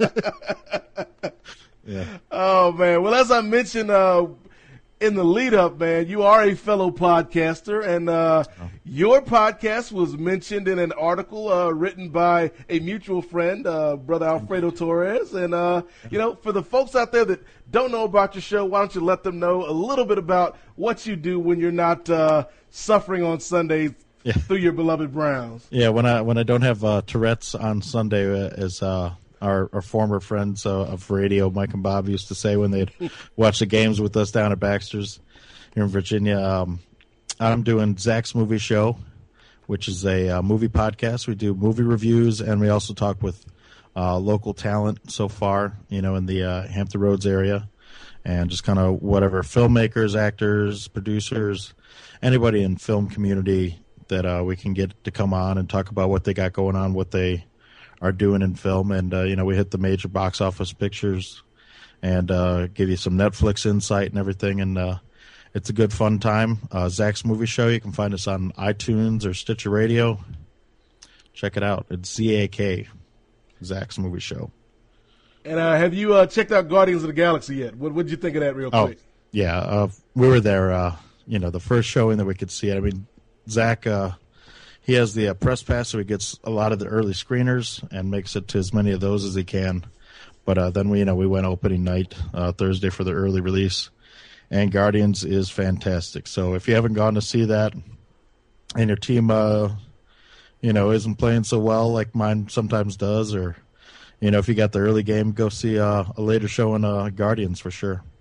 Yeah. Oh man. Well, as I mentioned in the lead up, man, you are a fellow podcaster, and your podcast was mentioned in an article written by a mutual friend, Brother Alfredo Torres. And for the folks out there that don't know about your show, why don't you let them know a little bit about what you do when you're not suffering on Sundays through your beloved Browns? Yeah, when I don't have Tourette's on Sunday, as our former friends of radio, Mike and Bob, used to say when they'd watch the games with us down at Baxter's here in Virginia. I'm doing Zach's Movie Show, which is a movie podcast. We do movie reviews, and we also talk with local talent so far, in the Hampton Roads area, and just kind of whatever filmmakers, actors, producers, anybody in film community that we can get to come on and talk about what they got going on, what they are doing in film. And, we hit the major box office pictures and give you some Netflix insight and everything. And it's a good, fun time. Zach's Movie Show, you can find us on iTunes or Stitcher Radio. Check it out. It's ZAK, Zach's Movie Show. And have you checked out Guardians of the Galaxy yet? What did you think of that real quick? Yeah. We were there, the first showing that we could see it. I mean, Zach, he has the press pass, so he gets a lot of the early screeners and makes it to as many of those as he can. But then we went opening night Thursday for the early release, and Guardians is fantastic. So if you haven't gone to see that, and your team, isn't playing so well like mine sometimes does, or if you got the early game, go see a later show in Guardians for sure.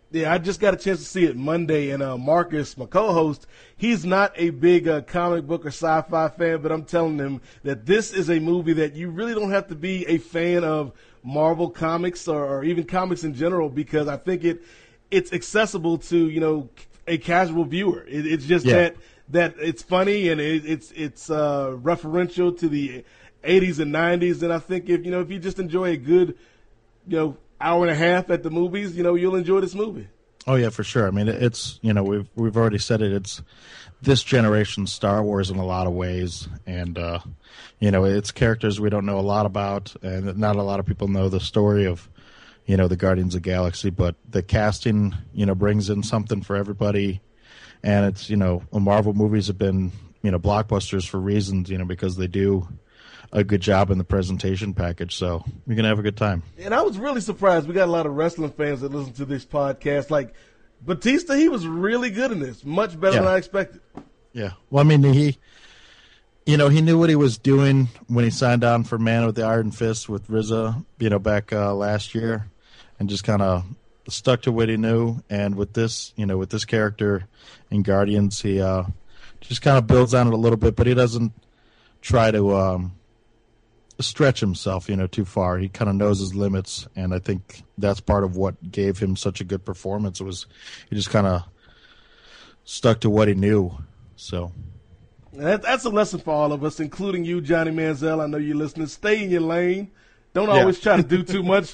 Yeah, I just got a chance to see it Monday, and Marcus, my co-host, he's not a big comic book or sci-fi fan, but I'm telling him that this is a movie that you really don't have to be a fan of Marvel comics or even comics in general, because I think it's accessible to, a casual viewer. It's just that it's funny and it's referential to the 80s and 90s, and I think if you just enjoy a good, hour and a half at the movies, you'll enjoy this movie. Oh yeah, for sure. I mean, it's we've already said it. It's this generation's Star Wars in a lot of ways, and it's characters we don't know a lot about, and not a lot of people know the story of the Guardians of the Galaxy. But the casting brings in something for everybody, and it's Marvel movies have been blockbusters for reasons because they do a good job in the presentation package, so you're going to have a good time. And I was really surprised. We got a lot of wrestling fans that listen to this podcast. Like, Batista, he was really good in this. Much better than I expected. Yeah. Well, I mean, he knew what he was doing when he signed on for Man with the Iron Fist with RZA, back last year, and just kind of stuck to what he knew. And with this, with this character in Guardians, he just kind of builds on it a little bit, but he doesn't try to stretch himself, too far. He kind of knows his limits, and I think that's part of what gave him such a good performance. Was he just kind of stuck to what he knew. So that's a lesson for all of us, including you, Johnny Manziel. I know you're listening. Stay in your lane. Don't always try to do too much.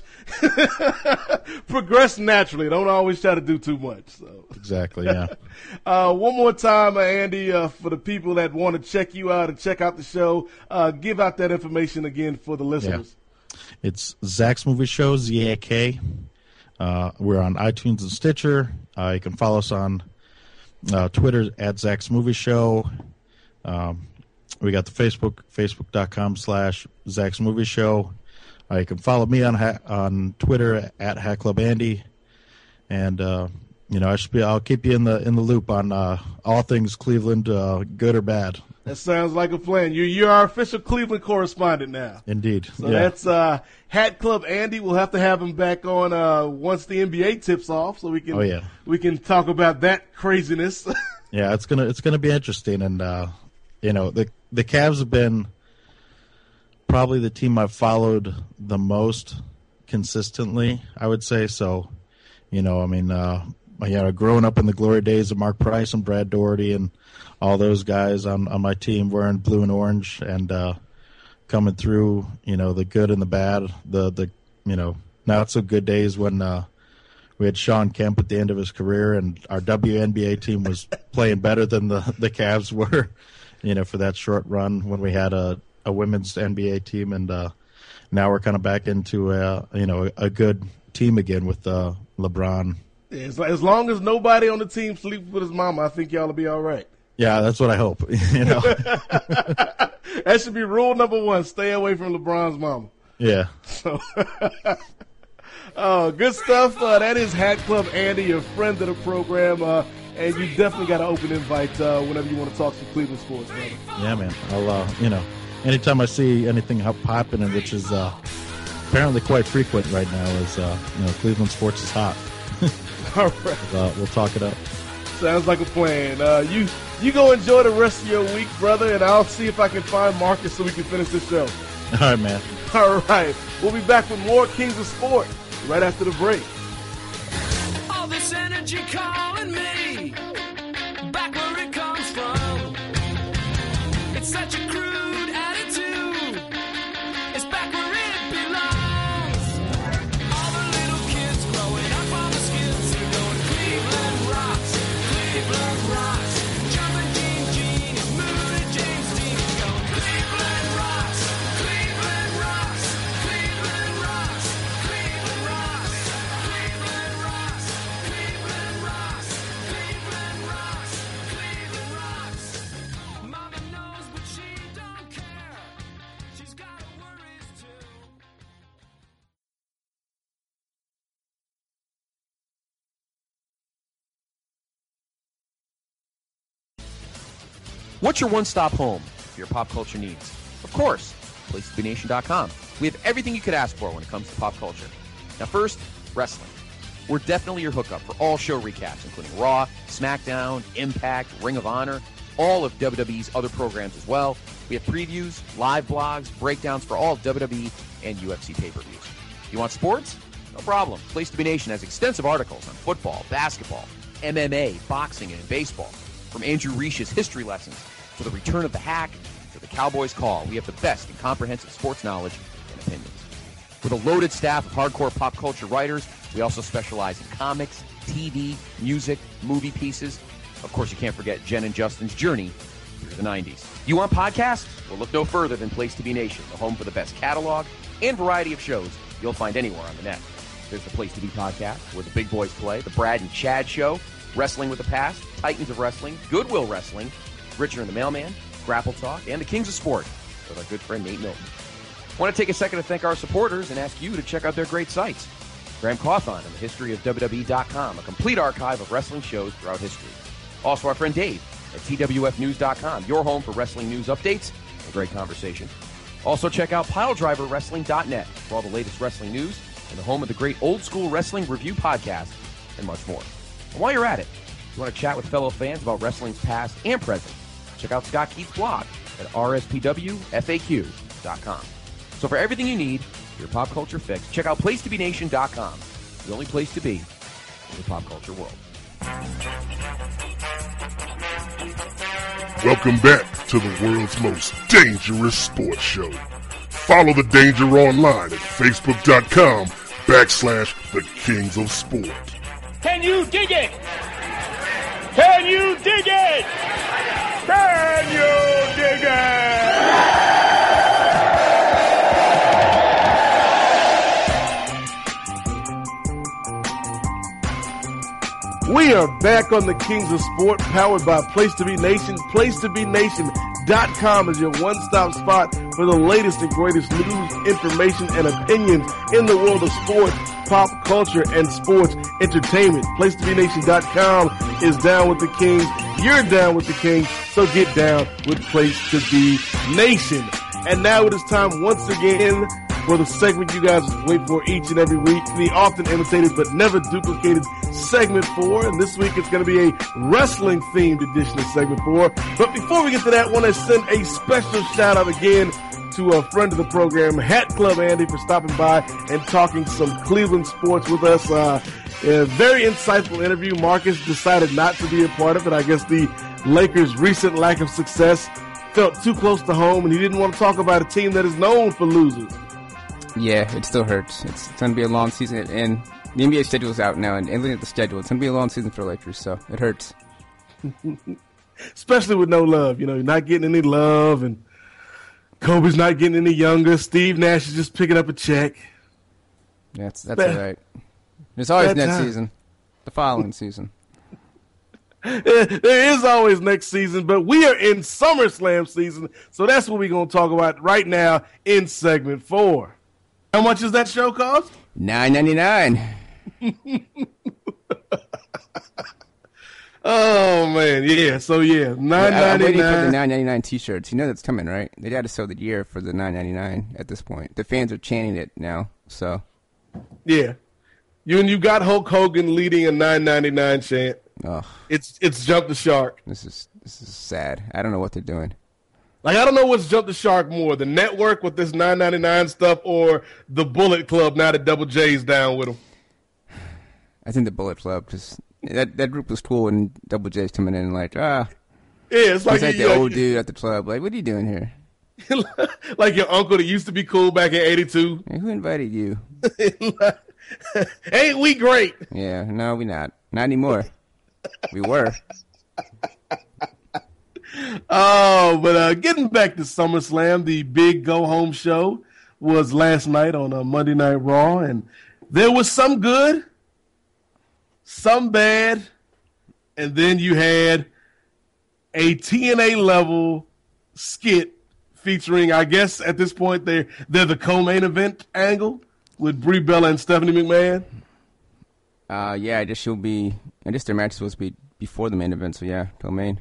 Progress naturally. Don't always try to do too much. So. Exactly, yeah. One more time, Andy, for the people that want to check you out and check out the show, give out that information again for the listeners. Yeah. It's Zach's Movie Show, ZAK. We're on iTunes and Stitcher. You can follow us on Twitter at Zach's Movie Show. We got the Facebook.com/Zach's Movie Show. You can follow me on Twitter at Hat Club Andy, and I'll keep you in the loop on all things Cleveland, good or bad. That sounds like a plan. You're our official Cleveland correspondent now. Indeed. So that's Hat Club Andy. We'll have to have him back on once the NBA tips off, so we can talk about that craziness. Yeah, it's gonna be interesting, and the Cavs have been probably the team I've followed the most consistently, I would say. So, growing up in the glory days of Mark Price and Brad Daugherty and all those guys on my team wearing blue and orange, and coming through, the good and the bad, the not so good days when we had Sean Kemp at the end of his career, and our WNBA team was playing better than the Cavs were, for that short run when we had a women's NBA team, and now we're kind of back into a good team again with LeBron. As long as nobody on the team sleeps with his mama, I think y'all will be all right. Yeah, that's what I hope. That should be rule number one: stay away from LeBron's mama. Yeah. So, good stuff. That is Hat Club Andy, a friend of the program, and you definitely got an open invite whenever you want to talk some Cleveland sports, brother. Yeah, man. I'll anytime I see anything happening, which is apparently quite frequent right now, is Cleveland sports is hot. All right. We'll talk it up. Sounds like a plan. You go enjoy the rest of your week, brother, and I'll see if I can find Marcus so we can finish this show. All right, man. All right. We'll be back with more Kings of Sport right after the break. All this energy calling me back where it comes from. It's such a crude attitude. It's back where it belongs. All the little kids growing up on the skids are going Cleveland rocks, Cleveland rocks. Jumping Gene is moving James Dean is going Cleveland rocks, Cleveland rocks, Cleveland rocks, Cleveland rocks, Cleveland rocks, Cleveland rocks, Cleveland rocks, Cleveland rocks. Mama knows but she don't care. She's got her worries too. What's your one-stop home for your pop culture needs? Of course, PlaceToBeNation.com. We have everything you could ask for when it comes to pop culture. Now first, wrestling. we're definitely your hookup for all show recaps, including Raw, SmackDown, Impact, Ring of Honor, all of WWE's other programs as well. We have previews, live blogs, breakdowns for all WWE and UFC pay-per-views. You want sports? No problem. Place to Be Nation has extensive articles on football, basketball, MMA, boxing, and baseball. From Andrew Reish's history lessons to the return of the hack to the Cowboys call, we have the best in comprehensive sports knowledge and opinions. With a loaded staff of hardcore pop culture writers, we also specialize in comics, TV, music, movie pieces. Of course, you can't forget Jen and Justin's journey through the 90s. You want podcasts? Well, look no further than Place to Be Nation, the home for the best catalog and variety of shows you'll find anywhere on the net. There's the Place to Be podcast, where the big boys play, the Brad and Chad Show, Wrestling with the Past, Titans of Wrestling, Goodwill Wrestling, Richard and the Mailman, Grapple Talk, and the Kings of Sport with our good friend Nate Milton. I want to take a second to thank our supporters and ask you to check out their great sites. Graham Cawthon and the History of WWE.com, a complete archive of wrestling shows throughout history. Also our friend Dave at TWFnews.com, your home for wrestling news updates and great conversation. Also check out PileDriverWrestling.net for all the latest wrestling news and the home of the great Old School Wrestling Review podcast and much more. And while you're at it, if you want to chat with fellow fans about wrestling's past and present, check out Scott Keith's blog at rspwfaq.com. So for everything you need, your pop culture fix, check out PlaceToBeNation.com, the only place to be in the pop culture world. Welcome back to the world's most dangerous sports show. Follow the danger online at facebook.com/the Kings of Sport. Can you dig it? Can you dig it? Can you dig it? We are back on the Kings of Sport, powered by Place to Be Nation. PlaceToBeNation.com is your one-stop spot for the latest and greatest news, information, and opinions in the world of sports, pop culture, and sports entertainment. PlaceToBeNation.com is down with the Kings. You're down with the Kings, so get down with Place to Be Nation. And now it is time once again for the segment you guys wait for each and every week, the often imitated but never duplicated segment 4. And this week it's going to be a wrestling themed edition of segment 4. But before we get to that, I want to send a special shout out again to a friend of the program, Hat Club Andy, for stopping by and talking some Cleveland sports with us. A very insightful interview. Marcus decided not to be a part of it. I guess the Lakers' recent lack of success felt too close to home, and he didn't want to talk about a team that is known for losing. Yeah, it still hurts. It's going to be a long season, and the NBA schedule is out now, and looking at the schedule, it's going to be a long season for the Lakers, so it hurts. Especially with no love. You know, you're not getting any love, and Kobe's not getting any younger. Steve Nash is just picking up a check. That's all right. There's always next season, the following season. There is always next season, but we are in SummerSlam season, so that's what we're going to talk about right now in segment 4. How much does that show cost? $9.99. Oh man, yeah. So yeah, $9.99. I'm waiting for the $9.99 T-shirts. You know that's coming, right? They got to sell the year for the $9.99 at this point. The fans are chanting it now. So yeah, you got Hulk Hogan leading a $9.99 chant. Oh, it's Jump the Shark. This is sad. I don't know what they're doing. Like, I don't know what's Jump the Shark more, the network with this $9.99 stuff or the Bullet Club now that Double J's down with them. I think the Bullet Club, because that group was cool when Double J's coming in like, yeah, it's like the old dude at the club. Like, what are you doing here? Like your uncle that used to be cool back in '82. Hey, who invited you? Ain't we great? Yeah, no, we not. Not anymore. We were. Oh, but getting back to SummerSlam, the big go-home show was last night on Monday Night Raw, and there was some good, some bad, and then you had a TNA-level skit featuring, I guess at this point, they're the co-main event angle with Brie Bella and Stephanie McMahon. Yeah, I guess their match is supposed to be before the main event, so yeah, co-main.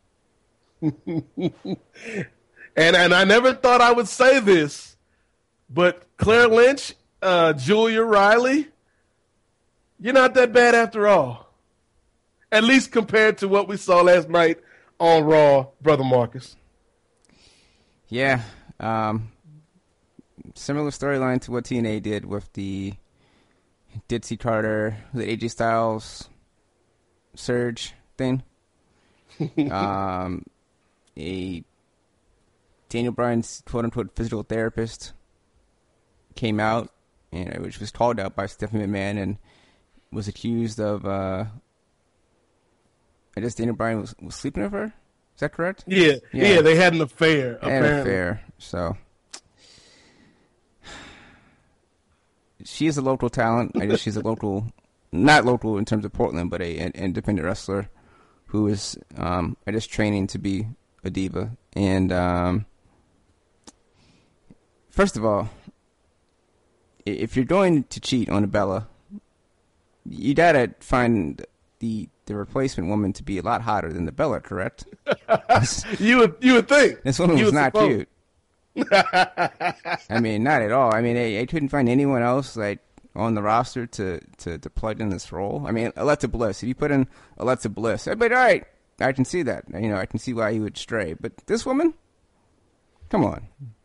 and I never thought I would say this, but Claire Lynch, Julia Riley, you're not that bad after all. At least compared to what we saw last night on Raw, Brother Marcus. Yeah. Similar storyline to what TNA did with the Ditsy Carter, the AJ Styles Surge thing. A Daniel Bryan's quote-unquote physical therapist came out, and which was called out by Stephanie McMahon and was accused of, I guess Daniel Bryan was sleeping with her? Is that correct? Yeah, they had an affair, apparently. Had an affair, so. She is a local talent. I guess she's a local, not local in terms of Portland, but an independent wrestler who is, I guess, training to be a diva. And first of all, if you're going to cheat on a Bella, you gotta find the replacement woman to be a lot hotter than the Bella, correct? You would think. This woman was not cute. I mean, not at all. I mean, I couldn't find anyone else like on the roster to plug in this role. I mean, Alexa Bliss. If you put in Alexa Bliss, I'd be like, all right, I can see that. You know, I can see why you would stray. But this woman, come on.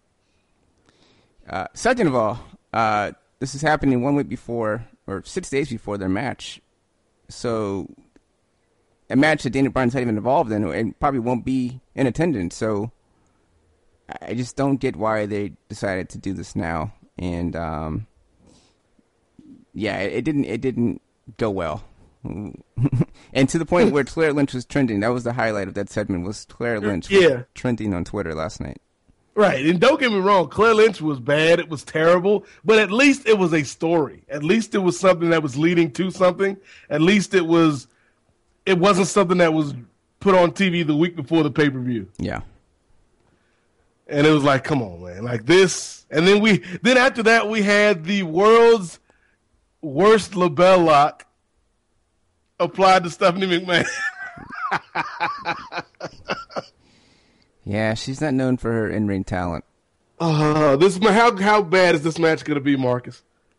Second of all, this is happening 1 week before, or 6 days before their match. So, a match that Daniel Bryan's not even involved in and probably won't be in attendance. So, I just don't get why they decided to do this now. And, yeah, it didn't go well. And to the point where Claire Lynch was trending. That was the highlight of that segment, was Claire Lynch trending on Twitter last night. Right, and don't get me wrong, Claire Lynch was bad, it was terrible, but at least it was a story. At least it was something that was leading to something. At least it wasn't something that was put on TV the week before the pay-per-view. Yeah. And it was like, come on, man, like this. And then after that, we had the world's worst label lock applied to Stephanie McMahon. Yeah, she's not known for her in-ring talent. How bad is this match going to be, Marcus?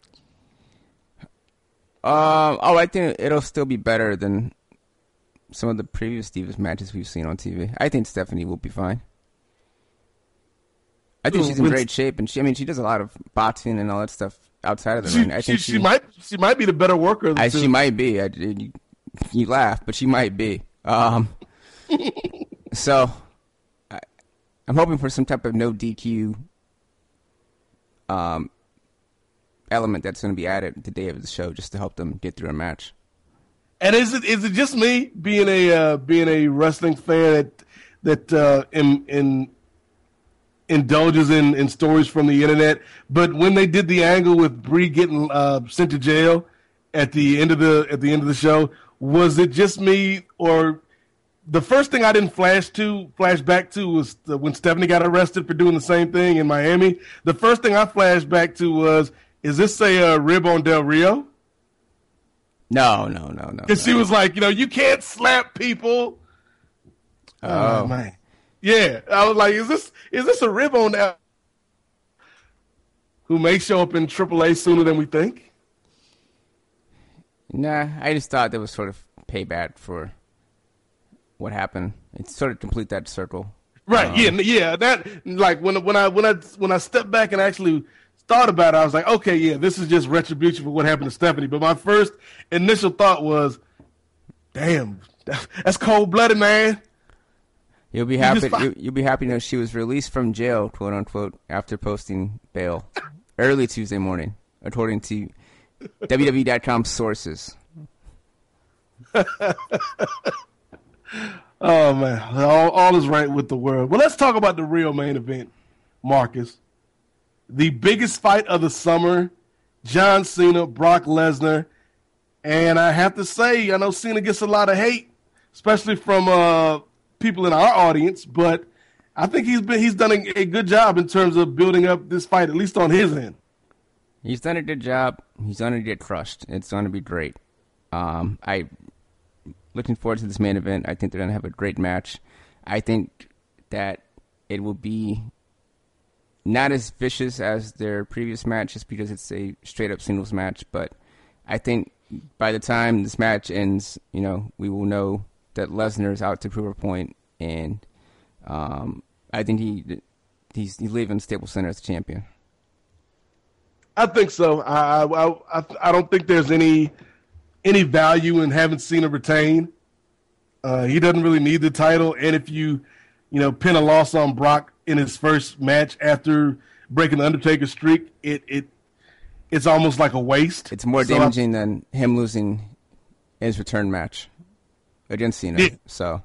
I think it'll still be better than some of the previous Divas matches we've seen on TV. I think Stephanie will be fine. I think she's in great shape, and she does a lot of boxing and all that stuff outside of the ring. I think she might be the better worker of the two. She might be. You laugh, but she might be. So I'm hoping for some type of no DQ element that's going to be added the day of the show, just to help them get through a match. And is it just me being a wrestling fan that indulges in stories from the internet? But when they did the angle with Brie getting sent to jail at the end of the show, was it just me, or the first thing I didn't flash back to was when Stephanie got arrested for doing the same thing in Miami? The first thing I flashed back to was, is this a rib on Del Rio? No. Because she was like, you can't slap people. Oh man. Yeah, I was like, is this a rib on Del, who may show up in AAA sooner than we think? Nah, I just thought that was sort of payback for what happened. It's sort of complete that circle. Right. Yeah. That, like, when I stepped back and actually thought about it, I was like, okay, yeah, this is just retribution for what happened to Stephanie. But my first initial thought was, damn, that's cold-blooded, man. You'll be happy. You'll be happy to know she was released from jail, quote unquote, after posting bail early Tuesday morning, according to WWE.com sources. Oh man, all is right with the world. Well, let's talk about the real main event, Marcus. The biggest fight of the summer: John Cena, Brock Lesnar, and I have to say, I know Cena gets a lot of hate, especially from people in our audience, but I think he's done a good job in terms of building up this fight, at least on his end. He's done a good job. He's going to get crushed. It's going to be great. I looking forward to this main event. I think they're going to have a great match. I think that it will be not as vicious as their previous match, just because it's a straight-up singles match. But I think by the time this match ends, we will know that Lesnar is out to prove a point, and I think he's leaving Staples Center as the champion. I think so. I don't think there's any value in having Cena retain. He doesn't really need the title, and if you pin a loss on Brock in his first match after breaking the Undertaker streak, it's almost like a waste. It's more damaging than him losing his return match against Cena. Yeah. So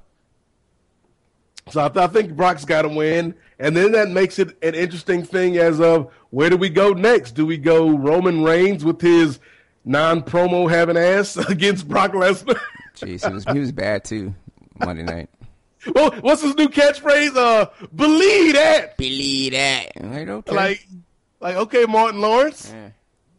I think Brock's got to win, and then that makes it an interesting thing as of where do we go next? Do we go Roman Reigns with his non-promo having ass against Brock Lesnar? Jeez, he was bad too Monday night. Well, what's his new catchphrase? Believe that. Believe that. Right, okay. Like okay, Martin Lawrence. Yeah.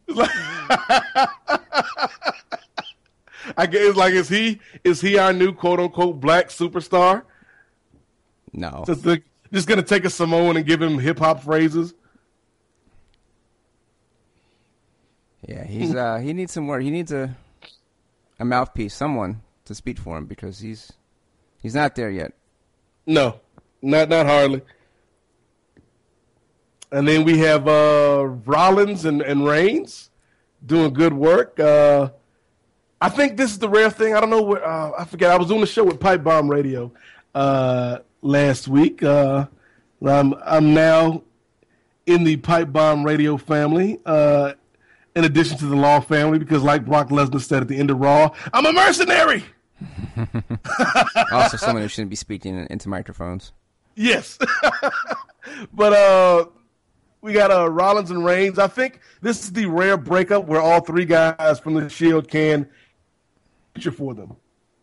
I guess is he our new quote unquote black superstar? No. Just gonna take a Samoan and give him hip hop phrases. Yeah, he needs some work. He needs a mouthpiece, someone to speak for him, because he's not there yet. No, not hardly. And then we have Rollins and Reigns doing good work. I think this is the rare thing. I don't know where. I forget. I was doing a show with Pipe Bomb Radio last week. I'm now in the Pipe Bomb Radio family, in addition to the Law family, because like Brock Lesnar said at the end of Raw, I'm a mercenary. Also, someone who shouldn't be speaking into microphones. Yes, but we got Rollins and Reigns. I think this is the rare breakup where all three guys from the Shield can feature for them.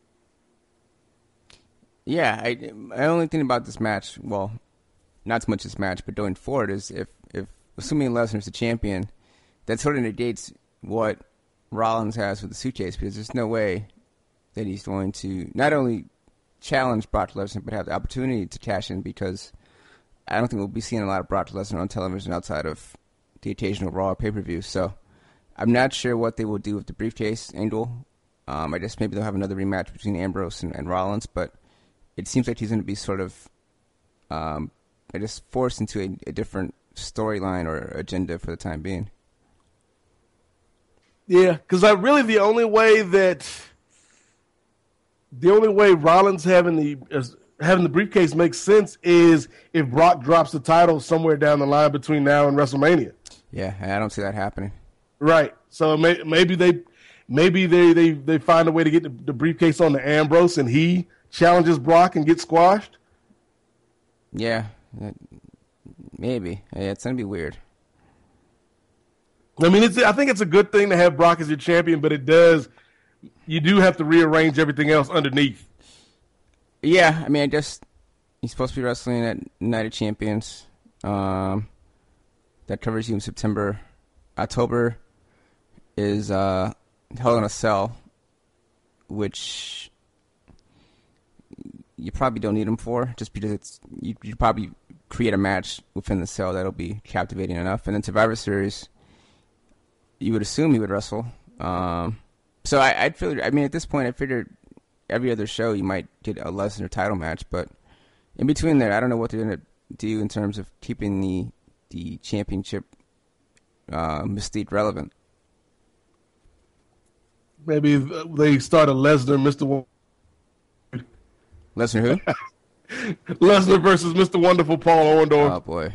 Yeah, I only think about this match. Well, not so much this match, but going forward is if assuming Lesnar's the champion, that sort of negates what Rollins has with the suitcase, because there's no way that he's going to not only challenge Brock Lesnar but have the opportunity to cash in, because I don't think we'll be seeing a lot of Brock Lesnar on television outside of the occasional Raw pay-per-view. So I'm not sure what they will do with the briefcase angle. I guess maybe they'll have another rematch between Ambrose and Rollins, but it seems like he's going to be sort of, forced into a different storyline or agenda for the time being. Yeah, because really the only way Rollins having the briefcase makes sense is if Brock drops the title somewhere down the line between now and WrestleMania. Yeah, I don't see that happening. Right. So maybe they find a way to get the briefcase on to Ambrose and he challenges Brock and gets squashed. Yeah, maybe. Yeah, it's gonna be weird. I mean, I think it's a good thing to have Brock as your champion, but you do have to rearrange everything else underneath. Yeah, I mean, I guess he's supposed to be wrestling at Night of Champions. That covers you in September. October is Hell in a Cell, which you probably don't need him for, just because you probably create a match within the cell that'll be captivating enough. And then Survivor Series, you would assume he would wrestle. So I'd feel. I mean, at this point, I figured every other show you might get a Lesnar title match, but in between there, I don't know what they're going to do in terms of keeping the championship mystique relevant. Maybe they start a Lesnar, Mr. Lesnar who? Lesnar versus Mr. Wonderful Paul Orndorff. Oh boy.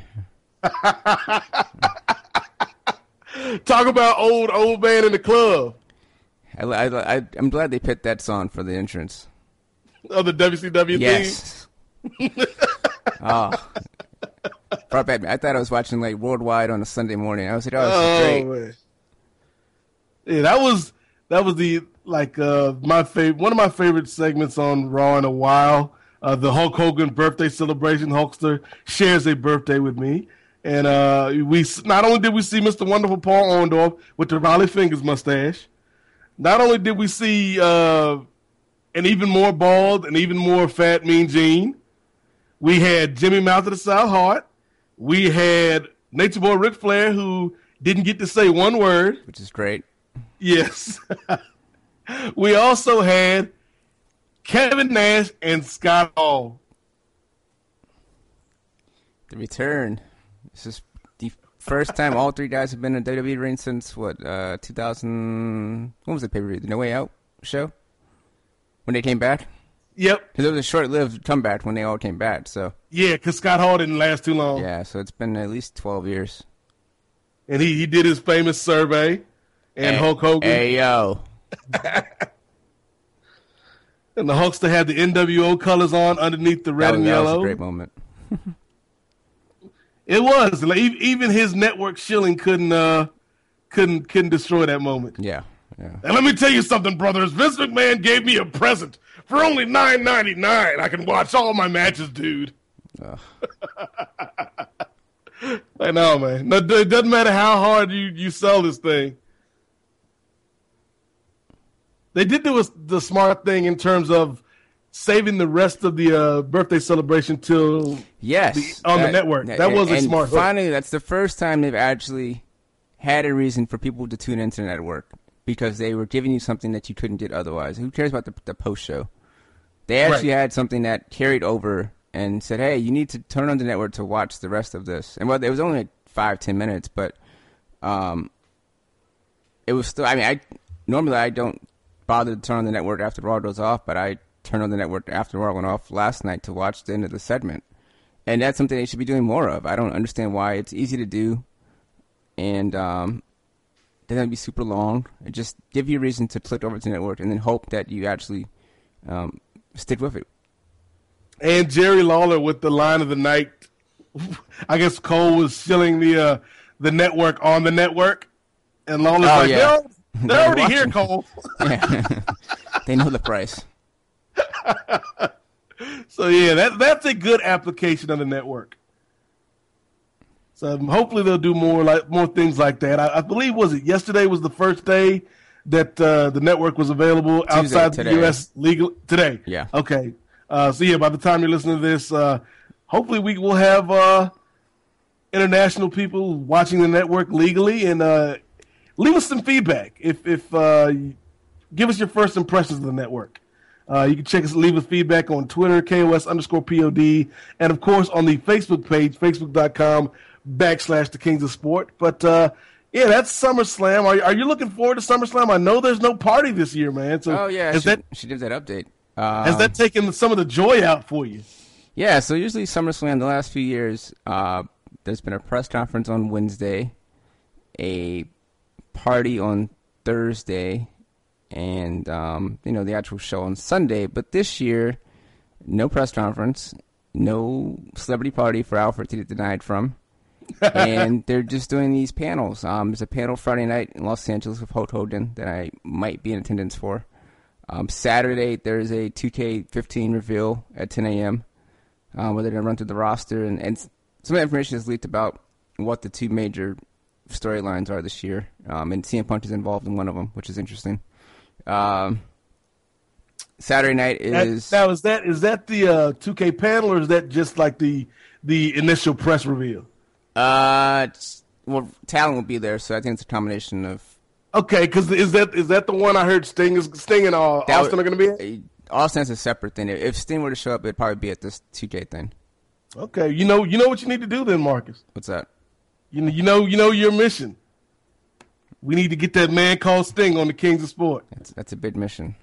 Talk about old man in the club. I'm glad they picked that song for the entrance. Oh, the WCW yes. theme? Oh. Brought back. I thought I was watching like Worldwide on a Sunday morning. I was like, oh, this is great. Man. Yeah, that was the my favorite, one of my favorite segments on Raw in a while. The Hulk Hogan birthday celebration. Hulkster shares a birthday with me. And we not only did we see Mr. Wonderful Paul Orndorff with the Riley Fingers mustache, not only did we see an even more bald and even more fat Mean Gene, we had Jimmy Mouth of the South Heart. We had Nature Boy Ric Flair, who didn't get to say one word. Which is great. Yes. We also had Kevin Nash and Scott Hall. The return. This is the first time all three guys have been in a WWE ring since, 2000... What was the pay-per-view? The No Way Out show? When they came back? Yep. Because it was a short-lived comeback when they all came back, so... Yeah, because Scott Hall didn't last too long. Yeah, so it's been at least 12 years. And he did his famous survey. And Hulk Hogan. Hey, yo. And the Hulkster had the NWO colors on underneath the red and yellow. That was a great moment. It was. Like, even his network shilling couldn't destroy that moment. Yeah. And let me tell you something, brothers. Vince McMahon gave me a present for only $9.99. I can watch all my matches, dude. I know, man. No, it doesn't matter how hard you sell this thing. They did do the smart thing in terms of saving the rest of the birthday celebration till on the network. That was a smart hook. Finally, that's the first time they've actually had a reason for people to tune into the network, because they were giving you something that you couldn't get otherwise. Who cares about the post show? They actually had something that carried over and said, hey, you need to turn on the network to watch the rest of this. And it was only like 5-10 minutes, but it was still, normally I don't bother to turn on the network after Raw goes off, but I turned on the network after Raw went off last night to watch the end of the segment. And that's something they should be doing more of. I don't understand why. It's easy to do, and doesn't have to be super long. It just give you a reason to click over to the network and then hope that you actually stick with it. And Jerry Lawler with the line of the night. I guess Cole was shilling the network on the network, and Lawler's they're already here, Cole. They know the price. So yeah, that's a good application of the network. So hopefully they'll do more things like that. I believe yesterday was the first day that the network was available outside the U.S. legal today. Yeah. Okay. So yeah, by the time you're listening to this, hopefully we will have international people watching the network legally, and leave us some feedback. If give us your first impressions of the network. You can leave us feedback on Twitter, KOS_POD, and of course on the Facebook page, facebook.com/The Kings of Sport. But yeah, that's SummerSlam. Are you looking forward to SummerSlam? I know there's no party this year, man. So she did that update. Has that taken some of the joy out for you? Yeah, so usually SummerSlam the last few years, there's been a press conference on Wednesday, a party on Thursday, and the actual show on Sunday. But this year, no press conference, no celebrity party for Alfred to get denied from, and they're just doing these panels. There's a panel Friday night in Los Angeles with Hulk Hogan that I might be in attendance for. Saturday, there's a 2K15 reveal at 10 a.m. Where they're going to run through the roster, and some of the information is leaked about what the two major storylines are this year, and CM Punk is involved in one of them, which is interesting. Saturday night is... Now, is that the 2K panel, or is that just like the initial press reveal? Talent will be there, so I think it's a combination of... Okay, because is that the one I heard Sting and Austin are going to be at? Austin's a separate thing. If Sting were to show up, it'd probably be at this 2K thing. Okay, you know what you need to do then, Marcus. What's that? You know your mission. We need to get that man called Sting on the Kings of Sport. That's a big mission.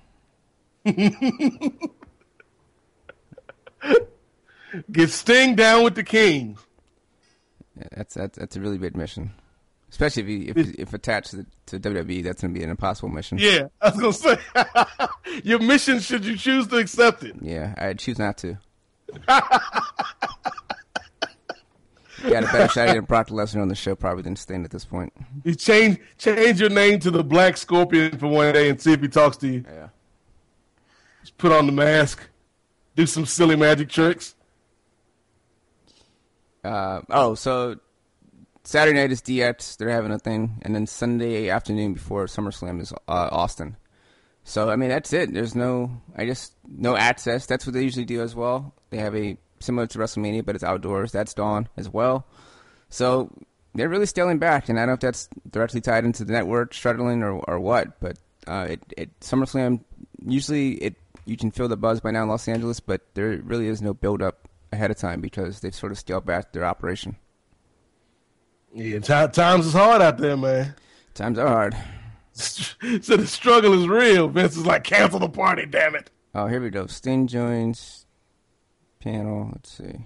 Get Sting down with the Kings. Yeah, that's a really big mission. Especially if attached to WWE, that's going to be an impossible mission. Yeah, I was going to say. Your mission, should you choose to accept it. Yeah, I choose not to. Got a better shot at Brock Lesnar on the show probably than Sting at this point. You change your name to the Black Scorpion for one day and see if he talks to you. Yeah. Just put on the mask. Do some silly magic tricks. So Saturday night is DX. They're having a thing. And then Sunday afternoon before SummerSlam is Austin. So, I mean, that's it. There's no access. That's what they usually do as well. They have similar to WrestleMania, but it's outdoors. That's Dawn as well. So they're really scaling back, and I don't know if that's directly tied into the network struggling or what, but SummerSlam, usually you can feel the buzz by now in Los Angeles, but there really is no build-up ahead of time because they've sort of scaled back their operation. Yeah, times is hard out there, man. Times are hard. So the struggle is real. Vince is like, cancel the party, damn it. Oh, here we go. Sting joins panel. Let's see.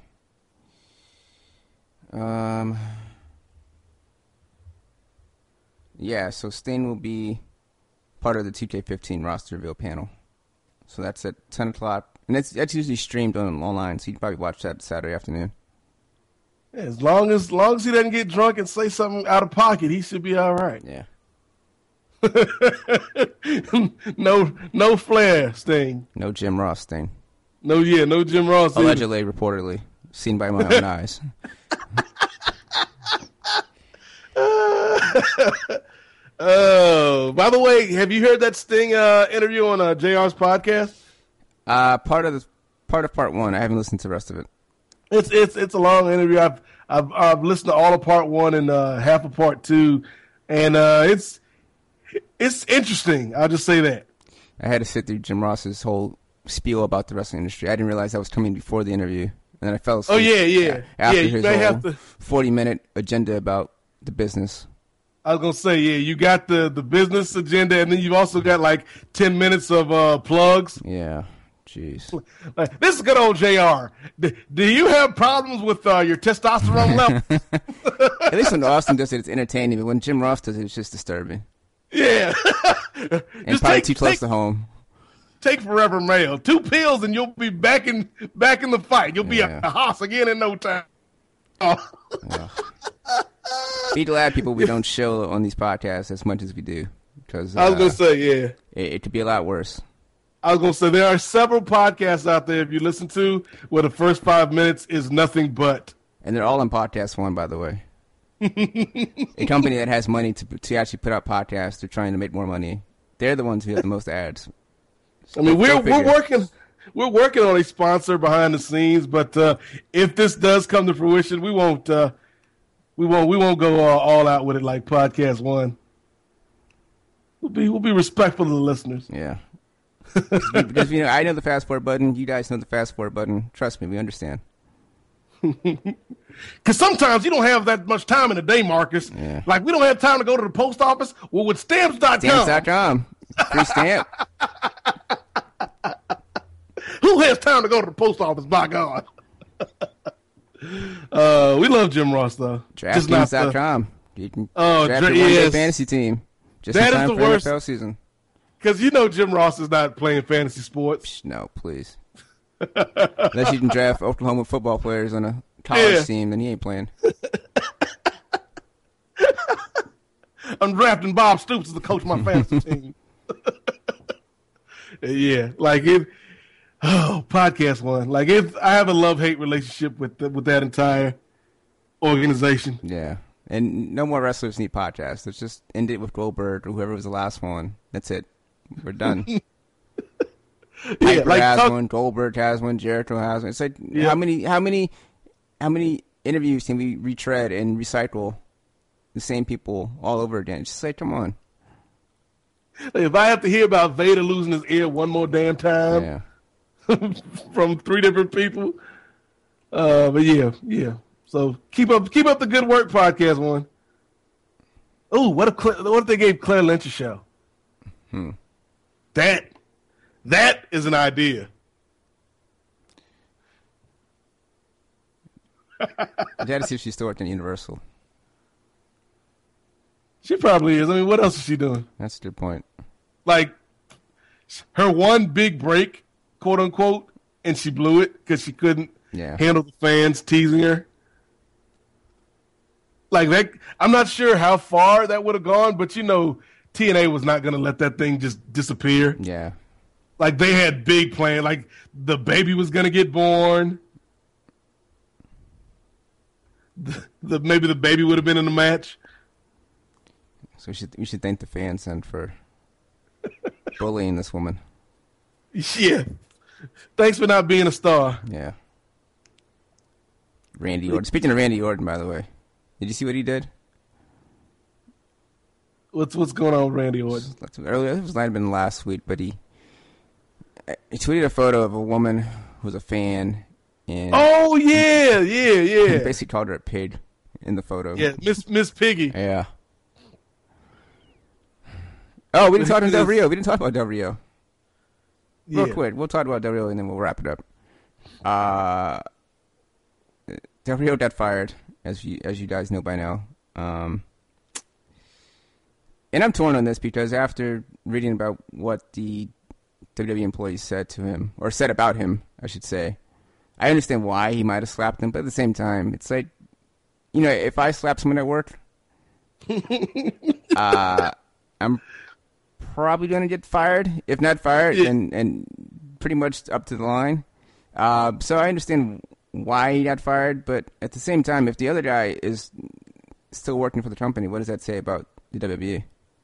Yeah, so Sting will be part of the 2K15 roster reveal panel. So that's at 10 o'clock. And that's usually streamed online, so you can probably watch that Saturday afternoon. Yeah, as long as he doesn't get drunk and say something out of pocket, he should be all right. Yeah. No Flair, Sting. No Jim Ross, Sting. No Jim Ross. Allegedly, reportedly. Seen by my own eyes. Oh, by the way, have you heard that Sting interview on JR's podcast? Part of part one. I haven't listened to the rest of it. It's a long interview. I've listened to all of part one and half of part two, and it's interesting. I'll just say that. I had to sit through Jim Ross's whole spiel about the wrestling industry. I didn't realize that was coming before the interview, and then I fell asleep. Oh yeah. After you his may whole have to 40-minute agenda about the business. I was gonna say, you got the business agenda, and then you've also got like 10 minutes of plugs. Yeah, jeez. Like, this is good old JR. Do you have problems with your testosterone level? At least when Austin does it, it's entertaining, but when Jim Ross does it, it's just disturbing. Yeah. And just probably too close to home. Take Forever Male. 2 pills and you'll be back in the fight. You'll be a hoss again in no time. Oh. Yeah. Be glad, people, we don't show on these podcasts as much as we do. Because I was going to say, yeah. It could be a lot worse. I was going to say, there are several podcasts out there if you listen to where the first 5 minutes is nothing but. And they're all on Podcast One, by the way. A company that has money to actually put out podcasts. They're trying to make more money. They're the ones who have the most ads. I mean, we're working on a sponsor behind the scenes, but if this does come to fruition, we won't go all out with it like Podcast One. We'll be respectful of the listeners. Yeah. Because I know the fast forward button. You guys know the fast forward button. Trust me, we understand. Because sometimes you don't have that much time in the day, Marcus. Yeah. Like, we don't have time to go to the post office. Well, with Stamps.com. Stamps.com. Free stamp. Who has time to go to the post office, by God? We love Jim Ross, though. DraftKings.com. You can draft your one-day fantasy team. Just that in time is the for worst NFL season. Because Jim Ross is not playing fantasy sports. No, please. Unless you can draft Oklahoma football players on a college team, then he ain't playing. I'm drafting Bob Stoops as the coach of my fantasy team. Yeah, like it. Oh, Podcast One. Like I have a love-hate relationship with that entire organization. Yeah, and no more wrestlers need podcasts. Let's just end it with Goldberg or whoever was the last one. That's it. We're done. Piper has one. Goldberg has one. Jericho has one. It's like how many interviews can we retread and recycle the same people all over again? It's just like, come on. If I have to hear about Vader losing his ear one more damn time from 3 different people, but yeah. So keep up the good work, Podcast One. Oh, what if they gave Claire Lynch a show? That is an idea. I got to see if she's still working at Universal. She probably is. I mean, what else is she doing? That's a good point. Like, her one big break, quote unquote, and she blew it because she couldn't handle the fans teasing her. Like that, I'm not sure how far that would have gone, but TNA was not going to let that thing just disappear. Yeah. Like, they had big plans. Like, the baby was going to get born. Maybe the baby would have been in the match. So we should thank the fans then for bullying this woman. Yeah. Thanks for not being a star. Yeah. Randy Orton. Speaking of Randy Orton, by the way, did you see what he did? What's going on with Randy Orton? Earlier, it might have been last week, but he tweeted a photo of a woman who was a fan. And oh yeah. He basically called her a pig in the photo. Yeah, Miss Piggy. Yeah. Oh, we didn't talk about Del Rio. We didn't talk about Del Rio. Yeah. Real quick, we'll talk about Del Rio and then we'll wrap it up. Del Rio got fired, as you guys know by now. And I'm torn on this because after reading about what the WWE employees said to him, or said about him, I should say, I understand why he might have slapped him, but at the same time, it's like, you know, if I slap someone at work, I'm probably going to get fired. If not fired, and pretty much up to the line. So I understand why he got fired, but at the same time, if the other guy is still working for the company, what does that say about the WWE?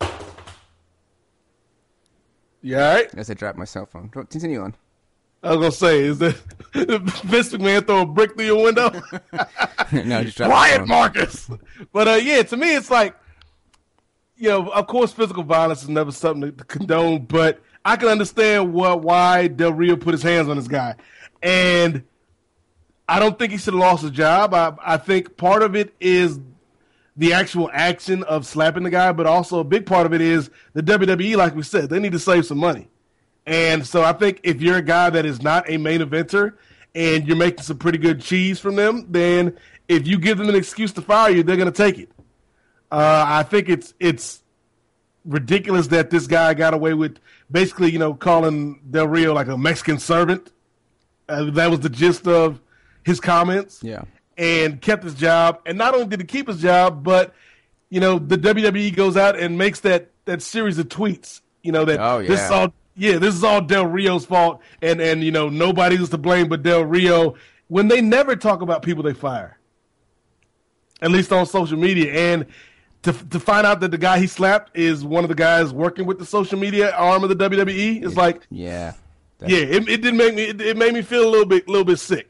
You all right? As I dropped my cell phone. Continue on. I was going to say, is that Vince McMahon throw a brick through your window? No, just drop Quiet, Marcus! But, yeah, to me, it's like, you know, of course, physical violence is never something to condone, but I can understand why Del Rio put his hands on this guy. And I don't think he should have lost his job. I think part of it is the actual action of slapping the guy, but also a big part of it is the WWE, like we said, they need to save some money. And so I think if you're a guy that is not a main eventer and you're making some pretty good cheese from them, then if you give them an excuse to fire you, they're going to take it. I think it's ridiculous that this guy got away with basically, you know, calling Del Rio like a Mexican servant. That was the gist of his comments. Yeah. And kept his job. And not only did he keep his job, but, you know, the WWE goes out and makes that series of tweets, you know, that this is all Del Rio's fault. And you know, nobody was to blame but Del Rio, when they never talk about people they fire, at least on social media. And to find out that the guy he slapped is one of the guys working with the social media arm of the WWE, it's like, it didn't make me. It made me feel a little bit sick.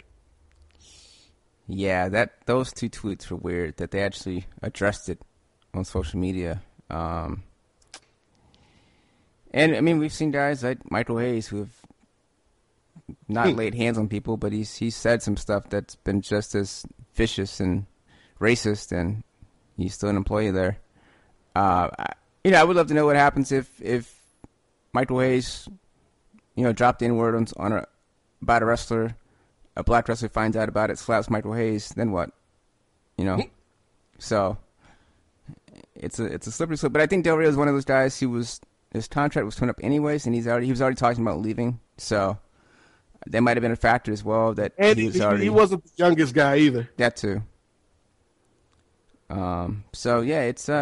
Yeah, those two tweets were weird. That they actually addressed it on social media. And I mean, we've seen guys like Michael Hayes who have not laid hands on people, but he's said some stuff that's been just as vicious and racist, and he's still an employee there. I would love to know what happens if Michael Hayes, you know, dropped the N-word about a wrestler. A black wrestler finds out about it, slaps Michael Hayes, then what? You know? So, it's a slippery slope. But I think Del Rio is one of those guys his contract was coming up anyways, and he was already talking about leaving. So, that might have been a factor as well. That and he wasn't the youngest guy either. That too. So, yeah,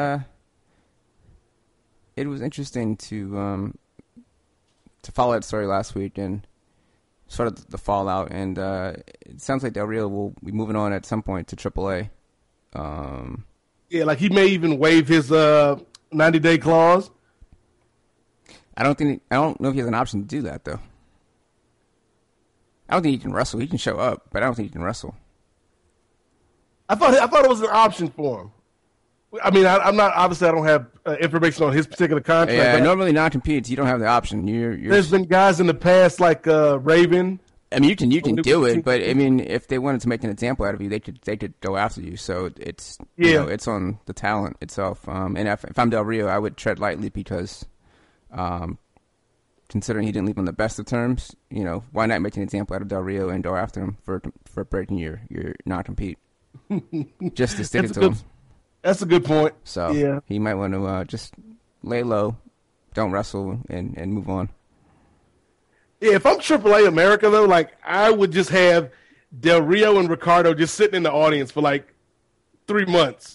it was interesting to follow that story last week and sort of the fallout, and it sounds like Del Rio will be moving on at some point to AAA. Yeah, like he may even waive his 90-day clause. I don't know if he has an option to do that though. I don't think he can wrestle. He can show up, but I don't think he can wrestle. I thought it was an option for him. I mean, I'm not, obviously I don't have information on his particular contract. Yeah, normally non-competes, you don't have the option. There's been guys in the past like Raven. I mean, you can do it, but I mean, if they wanted to make an example out of you, they could go after you. So it's it's on the talent itself. And if I'm Del Rio, I would tread lightly because, considering he didn't leave on the best of terms, you know, why not make an example out of Del Rio and go after him for breaking your non-compete, just to stick it to him. That's a good point. So he might want to just lay low, don't wrestle, and move on. Yeah, if I'm AAA America, though, like, I would just have Del Rio and Ricardo just sitting in the audience for, like, 3 months.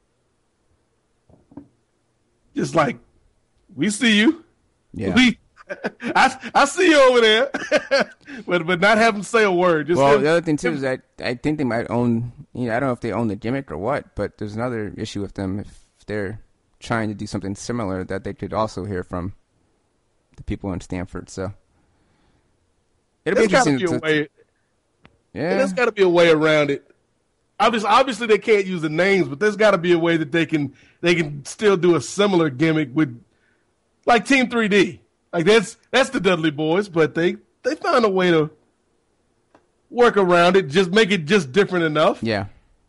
Just like, we see you. Yeah. I see you over there. but not have them say a word. Just the other thing, too, is that I think they might own, I don't know if they own the gimmick or what, but there's another issue with them if they're trying to do something similar that they could also hear from the people in Stanford, so. It'll be interesting. There's got to be a way around it. obviously they can't use the names, but there's got to be a way that they can still do a similar gimmick with, like, Team 3D. Like, that's the Dudley Boys, but they found a way to work around it, just make it just different enough. Yeah.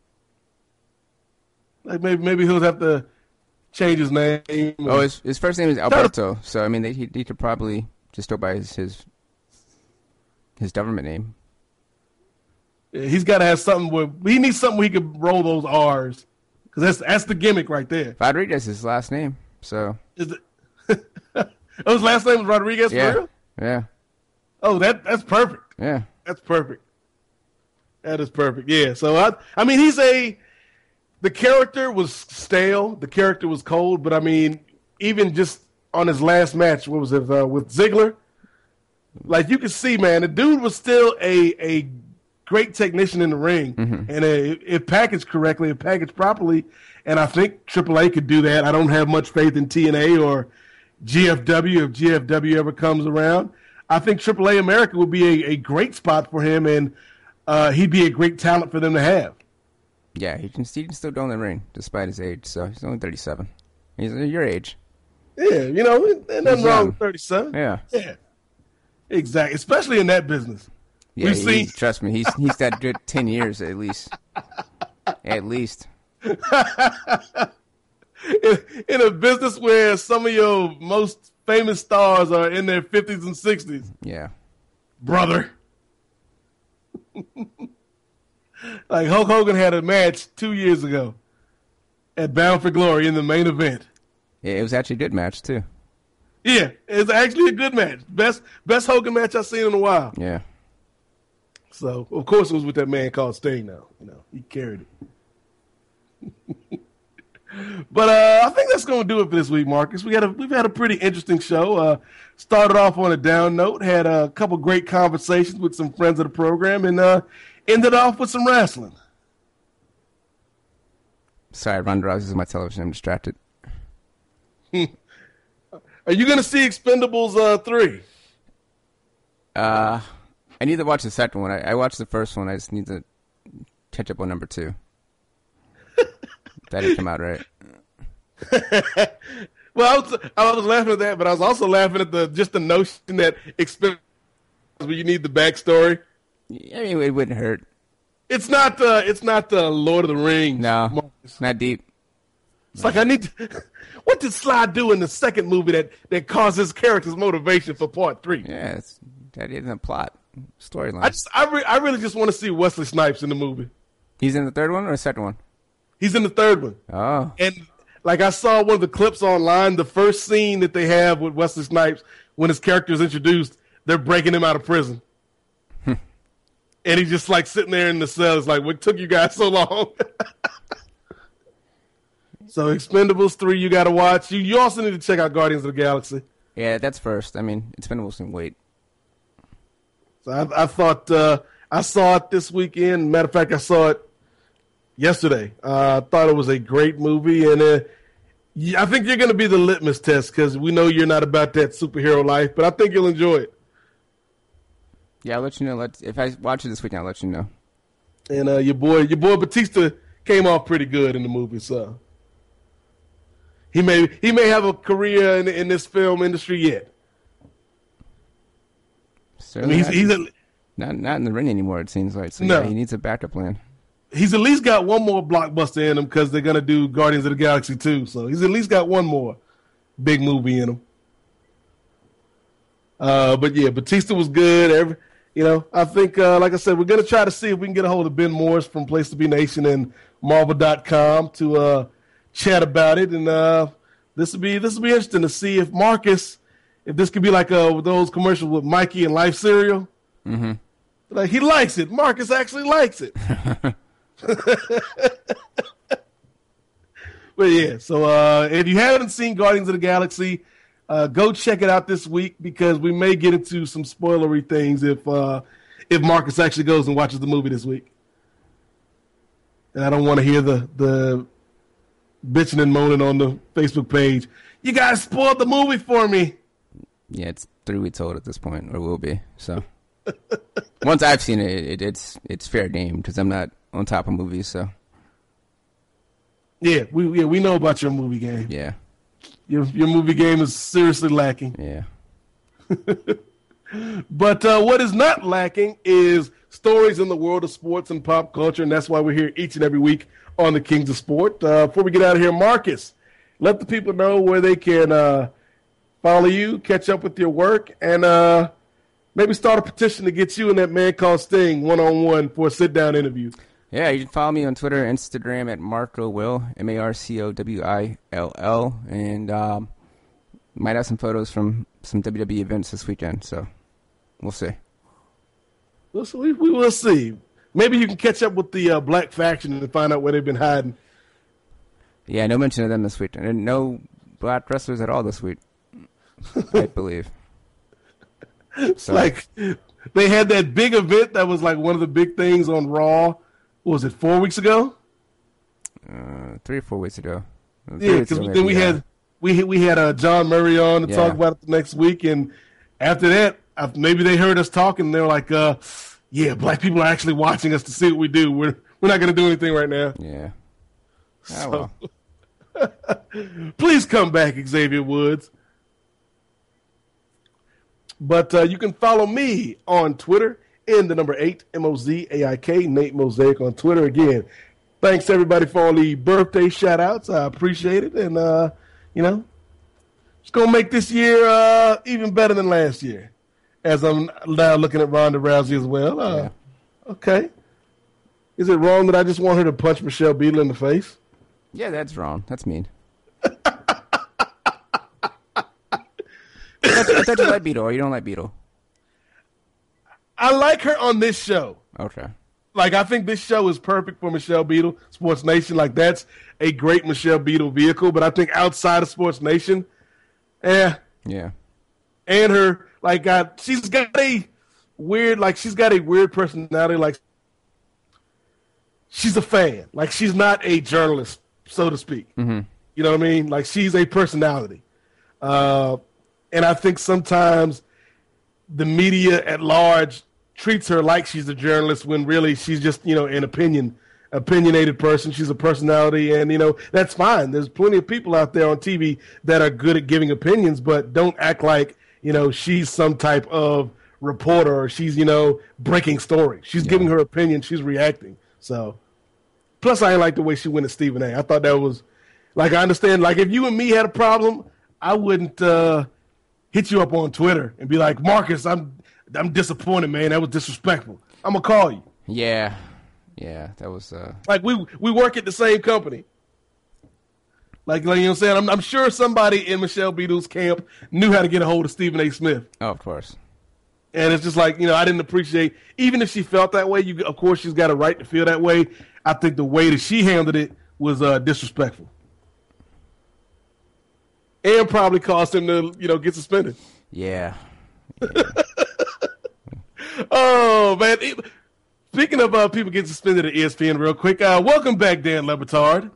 Like, maybe he'll have to change his name. Oh, his first name is Alberto, so I mean he could probably just go by his government name. Yeah, he's got to have something where he needs something where he could roll those R's, because that's the gimmick right there. Rodriguez is his last name, so. Is it? Oh, his last name was Rodriguez. Yeah. For real? Yeah. Oh, that's perfect. Yeah. That's perfect. That is perfect. Yeah. So I mean, the character was stale. The character was cold. But I mean, even just on his last match, what was it with Ziggler? Like, you could see, man, the dude was still a great technician in the ring, and if packaged correctly, if packaged properly, and I think AAA could do that. I don't have much faith in TNA or GFW if GFW ever comes around. I think AAA America would be a great spot for him, and he'd be a great talent for them to have. Yeah, he can still go in the ring despite his age. So he's only 37. He's your age. Yeah, you know, and nothing wrong with 37. Yeah, exactly. Especially in that business. Yeah, trust me, he's got good 10 years at least. At least. In a business where some of your most famous stars are in their 50s and 60s. Yeah. Brother. Like, Hulk Hogan had a match 2 years ago at Bound for Glory in the main event. Yeah, it was actually a good match, too. Yeah, it's actually a good match. Best Hogan match I've seen in a while. Yeah. So, of course, it was with that man called Sting now. You know, he carried it. But I think that's going to do it for this week, Marcus. We've had a pretty interesting show. Started off on a down note, had a couple great conversations with some friends of the program, and ended off with some wrestling. Sorry, Ronda Rousey's on my television. I'm distracted. Are you going to see Expendables 3? I need to watch the second one. I watched the first one. I just need to catch up on number 2. That didn't come out right. Well, I was laughing at that, but I was also laughing at the notion that Expendables, where you need the backstory. I mean, it wouldn't hurt. It's not the Lord of the Rings. No, Marcus. Not deep. It's like, I need to, what did Sly do in the second movie that caused his character's motivation for part 3? Yeah, that isn't a plot storyline. I really just want to see Wesley Snipes in the movie. He's in the third one or the second one? He's in the third one. Oh. And like, I saw one of the clips online, the first scene that they have with Wesley Snipes when his character is introduced, they're breaking him out of prison. And he's just like sitting there in the cell. It's like, what took you guys so long? So Expendables 3, you got to watch. You also need to check out Guardians of the Galaxy. Yeah, that's first. I mean, Expendables can wait. So I thought I saw it this weekend. Matter of fact, I saw it yesterday. I thought it was a great movie, and I think you're going to be the litmus test because we know you're not about that superhero life, but I think you'll enjoy it. Yeah, I'll let you know. If I watch it this weekend, I'll let you know. And your boy Batista came off pretty good in the movie, so he may have a career in this film industry yet. Certainly I mean, he's not in the ring anymore. It seems like. So no. Yeah, he needs a backup plan. He's at least got one more blockbuster in him because they're gonna do Guardians of the Galaxy 2. So he's at least got one more big movie in him. But yeah, Batista was good. I think, like I said, we're going to try to see if we can get a hold of Ben Morris from Place to Be Nation and Marvel.com to chat about it. And this will be interesting to see if Marcus, if this could be like those commercials with Mikey and Life Cereal. Mm-hmm. Like, he likes it. Marcus actually likes it. But yeah, so if you haven't seen Guardians of the Galaxy, go check it out this week because we may get into some spoilery things if Marcus actually goes and watches the movie this week. And I don't want to hear the bitching and moaning on the Facebook page. You guys spoiled the movie for me. Yeah, it's 3 weeks old at this point, or will be. So once I've seen it, it's fair game because I'm not on top of movies. So yeah, we know about your movie game. yeah, Your movie game is seriously lacking. yeah. But what is not lacking is stories in the world of sports and pop culture, and that's why we're here each and every week on the Kings of Sport. Before we get out of here, Marcus, let the people know where they can follow you, catch up with your work, and maybe start a petition to get you and that man called Sting one-on-one for a sit-down interview. Yeah, you can follow me on Twitter and Instagram at MarcoWill, MarcoWill, and might have some photos from some WWE events this weekend, so we'll see. We will see. Maybe you can catch up with the Black Faction and find out where they've been hiding. Yeah, no mention of them this week, and no black wrestlers at all this week, I believe. So. Like, they had that big event that was like one of the big things on Raw. What was it, 4 weeks ago? 3 or 4 weeks ago. Yeah, because then we had John Murray on to talk about it the next week, and after that, maybe they heard us talking, and they were like, "Yeah, black people are actually watching us to see what we do. We're not going to do anything right now." Yeah. So, please come back, Xavier Woods. But you can follow me on Twitter in the number 8 MOZAIK, Nate Mosaic on Twitter. Again, thanks everybody for all the birthday shout outs. I appreciate it. And, just going to make this year even better than last year, as I'm now looking at Ronda Rousey as well. Okay. Is it wrong that I just want her to punch Michelle Beadle in the face? Yeah, that's wrong. That's mean. I thought you like Beetle, or you don't like Beetle? I like her on this show. Okay. Like, I think this show is perfect for Michelle Beadle, Sports Nation. Like, that's a great Michelle Beadle vehicle. But I think outside of Sports Nation, yeah. And her, like, she's got a weird personality. Like, she's a fan. Like, she's not a journalist, so to speak. Mm-hmm. You know what I mean? Like, she's a personality. And I think sometimes the media at large treats her like she's a journalist when really she's just, an opinionated person. She's a personality, and, that's fine. There's plenty of people out there on TV that are good at giving opinions, but don't act like, she's some type of reporter or she's, breaking stories. She's giving her opinion. She's reacting. So, plus I didn't like the way she went at Stephen A. I thought that was, like, I understand, like, if you and me had a problem, I wouldn't hit you up on Twitter and be like, Marcus, I'm disappointed, man. That was disrespectful. I'm going to call you. Yeah, that was... Like, we work at the same company. Like you know what I'm saying? I'm sure somebody in Michelle Beadle's camp knew how to get a hold of Stephen A. Smith. Oh, of course. And it's just like, I didn't appreciate, even if she felt that way, of course she's got a right to feel that way. I think the way that she handled it was disrespectful. And probably caused him to, get suspended. Yeah. Oh, man. Speaking of people getting suspended at ESPN real quick, welcome back, Dan Le Batard.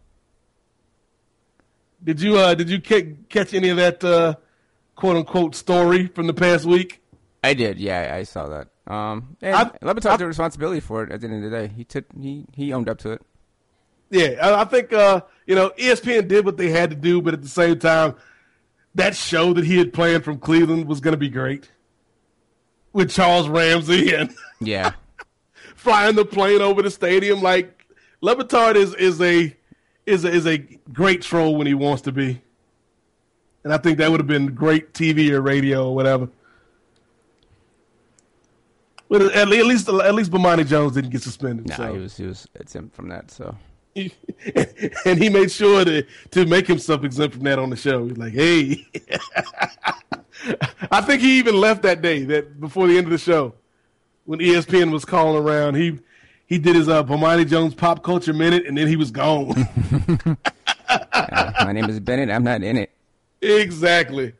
Did you catch any of that quote-unquote story from the past week? I did, yeah. I saw that. Le Batard took responsibility for it at the end of the day. He owned up to it. Yeah, I think, ESPN did what they had to do, but at the same time, that show that he had planned from Cleveland was going to be great. With Charles Ramsey and flying the plane over the stadium. Like, Le Batard is a great troll when he wants to be. And I think that would have been great TV or radio or whatever. But at least Bomani Jones didn't get suspended. No, so. he was exempt from that, so... And he made sure to make himself exempt from that on the show. He's like, hey. I think he even left that day, that before the end of the show, when ESPN was calling around. He did his Bomani Jones Pop Culture Minute, and then he was gone. My name is Bennett. I'm not in it. Exactly.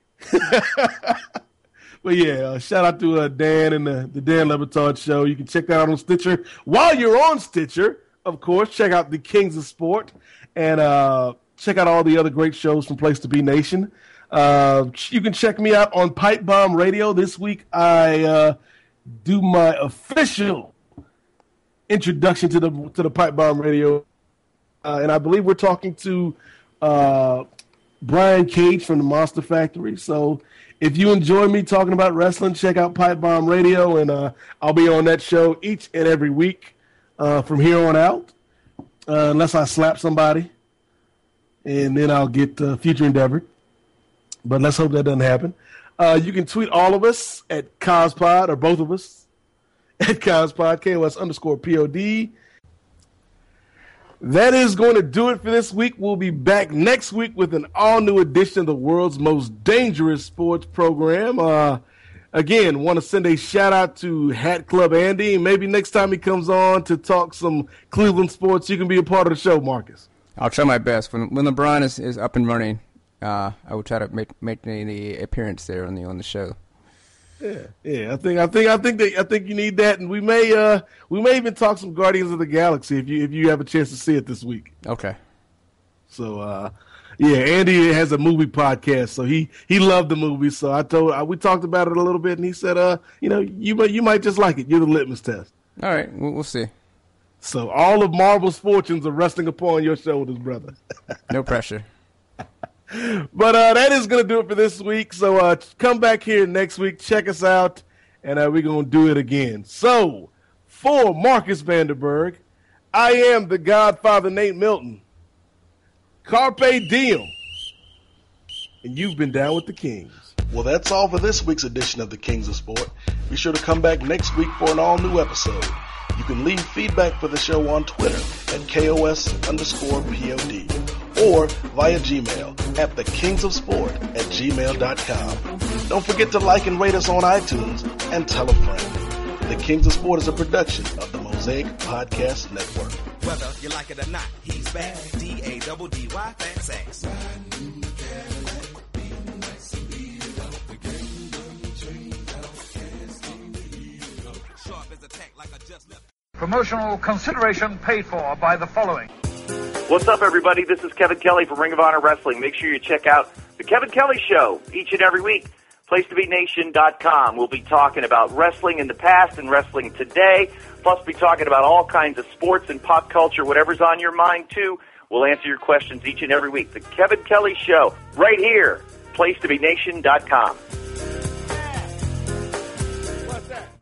But yeah, shout out to Dan and the Dan Le Batard Show. You can check that out on Stitcher. While you're on Stitcher, of course, check out the Kings of Sport and check out all the other great shows from Place to Be Nation. You can check me out on Pipe Bomb Radio. This week I do my official introduction to the Pipe Bomb Radio, and I believe we're talking to Brian Cage from the Monster Factory. So if you enjoy me talking about wrestling, check out Pipe Bomb Radio, and I'll be on that show each and every week from here on out, unless I slap somebody, and then I'll get future endeavored. But let's hope that doesn't happen. You can tweet all of us at Cospod, or both of us, at Cospod, KOS_POD. That is going to do it for this week. We'll be back next week with an all-new edition of the world's most dangerous sports program. Again, want to send a shout-out to Hat Club Andy. Maybe next time he comes on to talk some Cleveland sports, you can be a part of the show, Marcus. I'll try my best. When LeBron is up and running, I will try to make the appearance there on the show. Yeah. I think you need that, and we may even talk some Guardians of the Galaxy if you have a chance to see it this week. Okay. So Andy has a movie podcast, so he loved the movie. So we talked about it a little bit, and he said, you might just like it. You're the litmus test. All right, we'll see. So all of Marvel's fortunes are resting upon your shoulders, brother. No pressure. But that is going to do it for this week. So come back here next week. Check us out, and we're going to do it again. So for Marcus Vanderberg, I am the Godfather Nate Milton. Carpe diem. And you've been down with the Kings. Well, that's all for this week's edition of the Kings of Sport. Be sure to come back next week for an all-new episode. You can leave feedback for the show on Twitter at KOS_POD or via Gmail at thekingsofsport@gmail.com. Don't forget to like and rate us on iTunes and tell a friend. The Kings of Sport is a production of the Mosaic Podcast Network. Whether you like it or not, he's back. D-A-double-D-Y, fat sacks. Promotional consideration paid for by the following. What's up, everybody? This is Kevin Kelly from Ring of Honor Wrestling. Make sure you check out The Kevin Kelly Show each and every week. PlaceToBeNation.com. We'll be talking about wrestling in the past and wrestling today. Plus, be talking about all kinds of sports and pop culture, whatever's on your mind, too. We'll answer your questions each and every week. The Kevin Kelly Show, right here. PlaceToBeNation.com.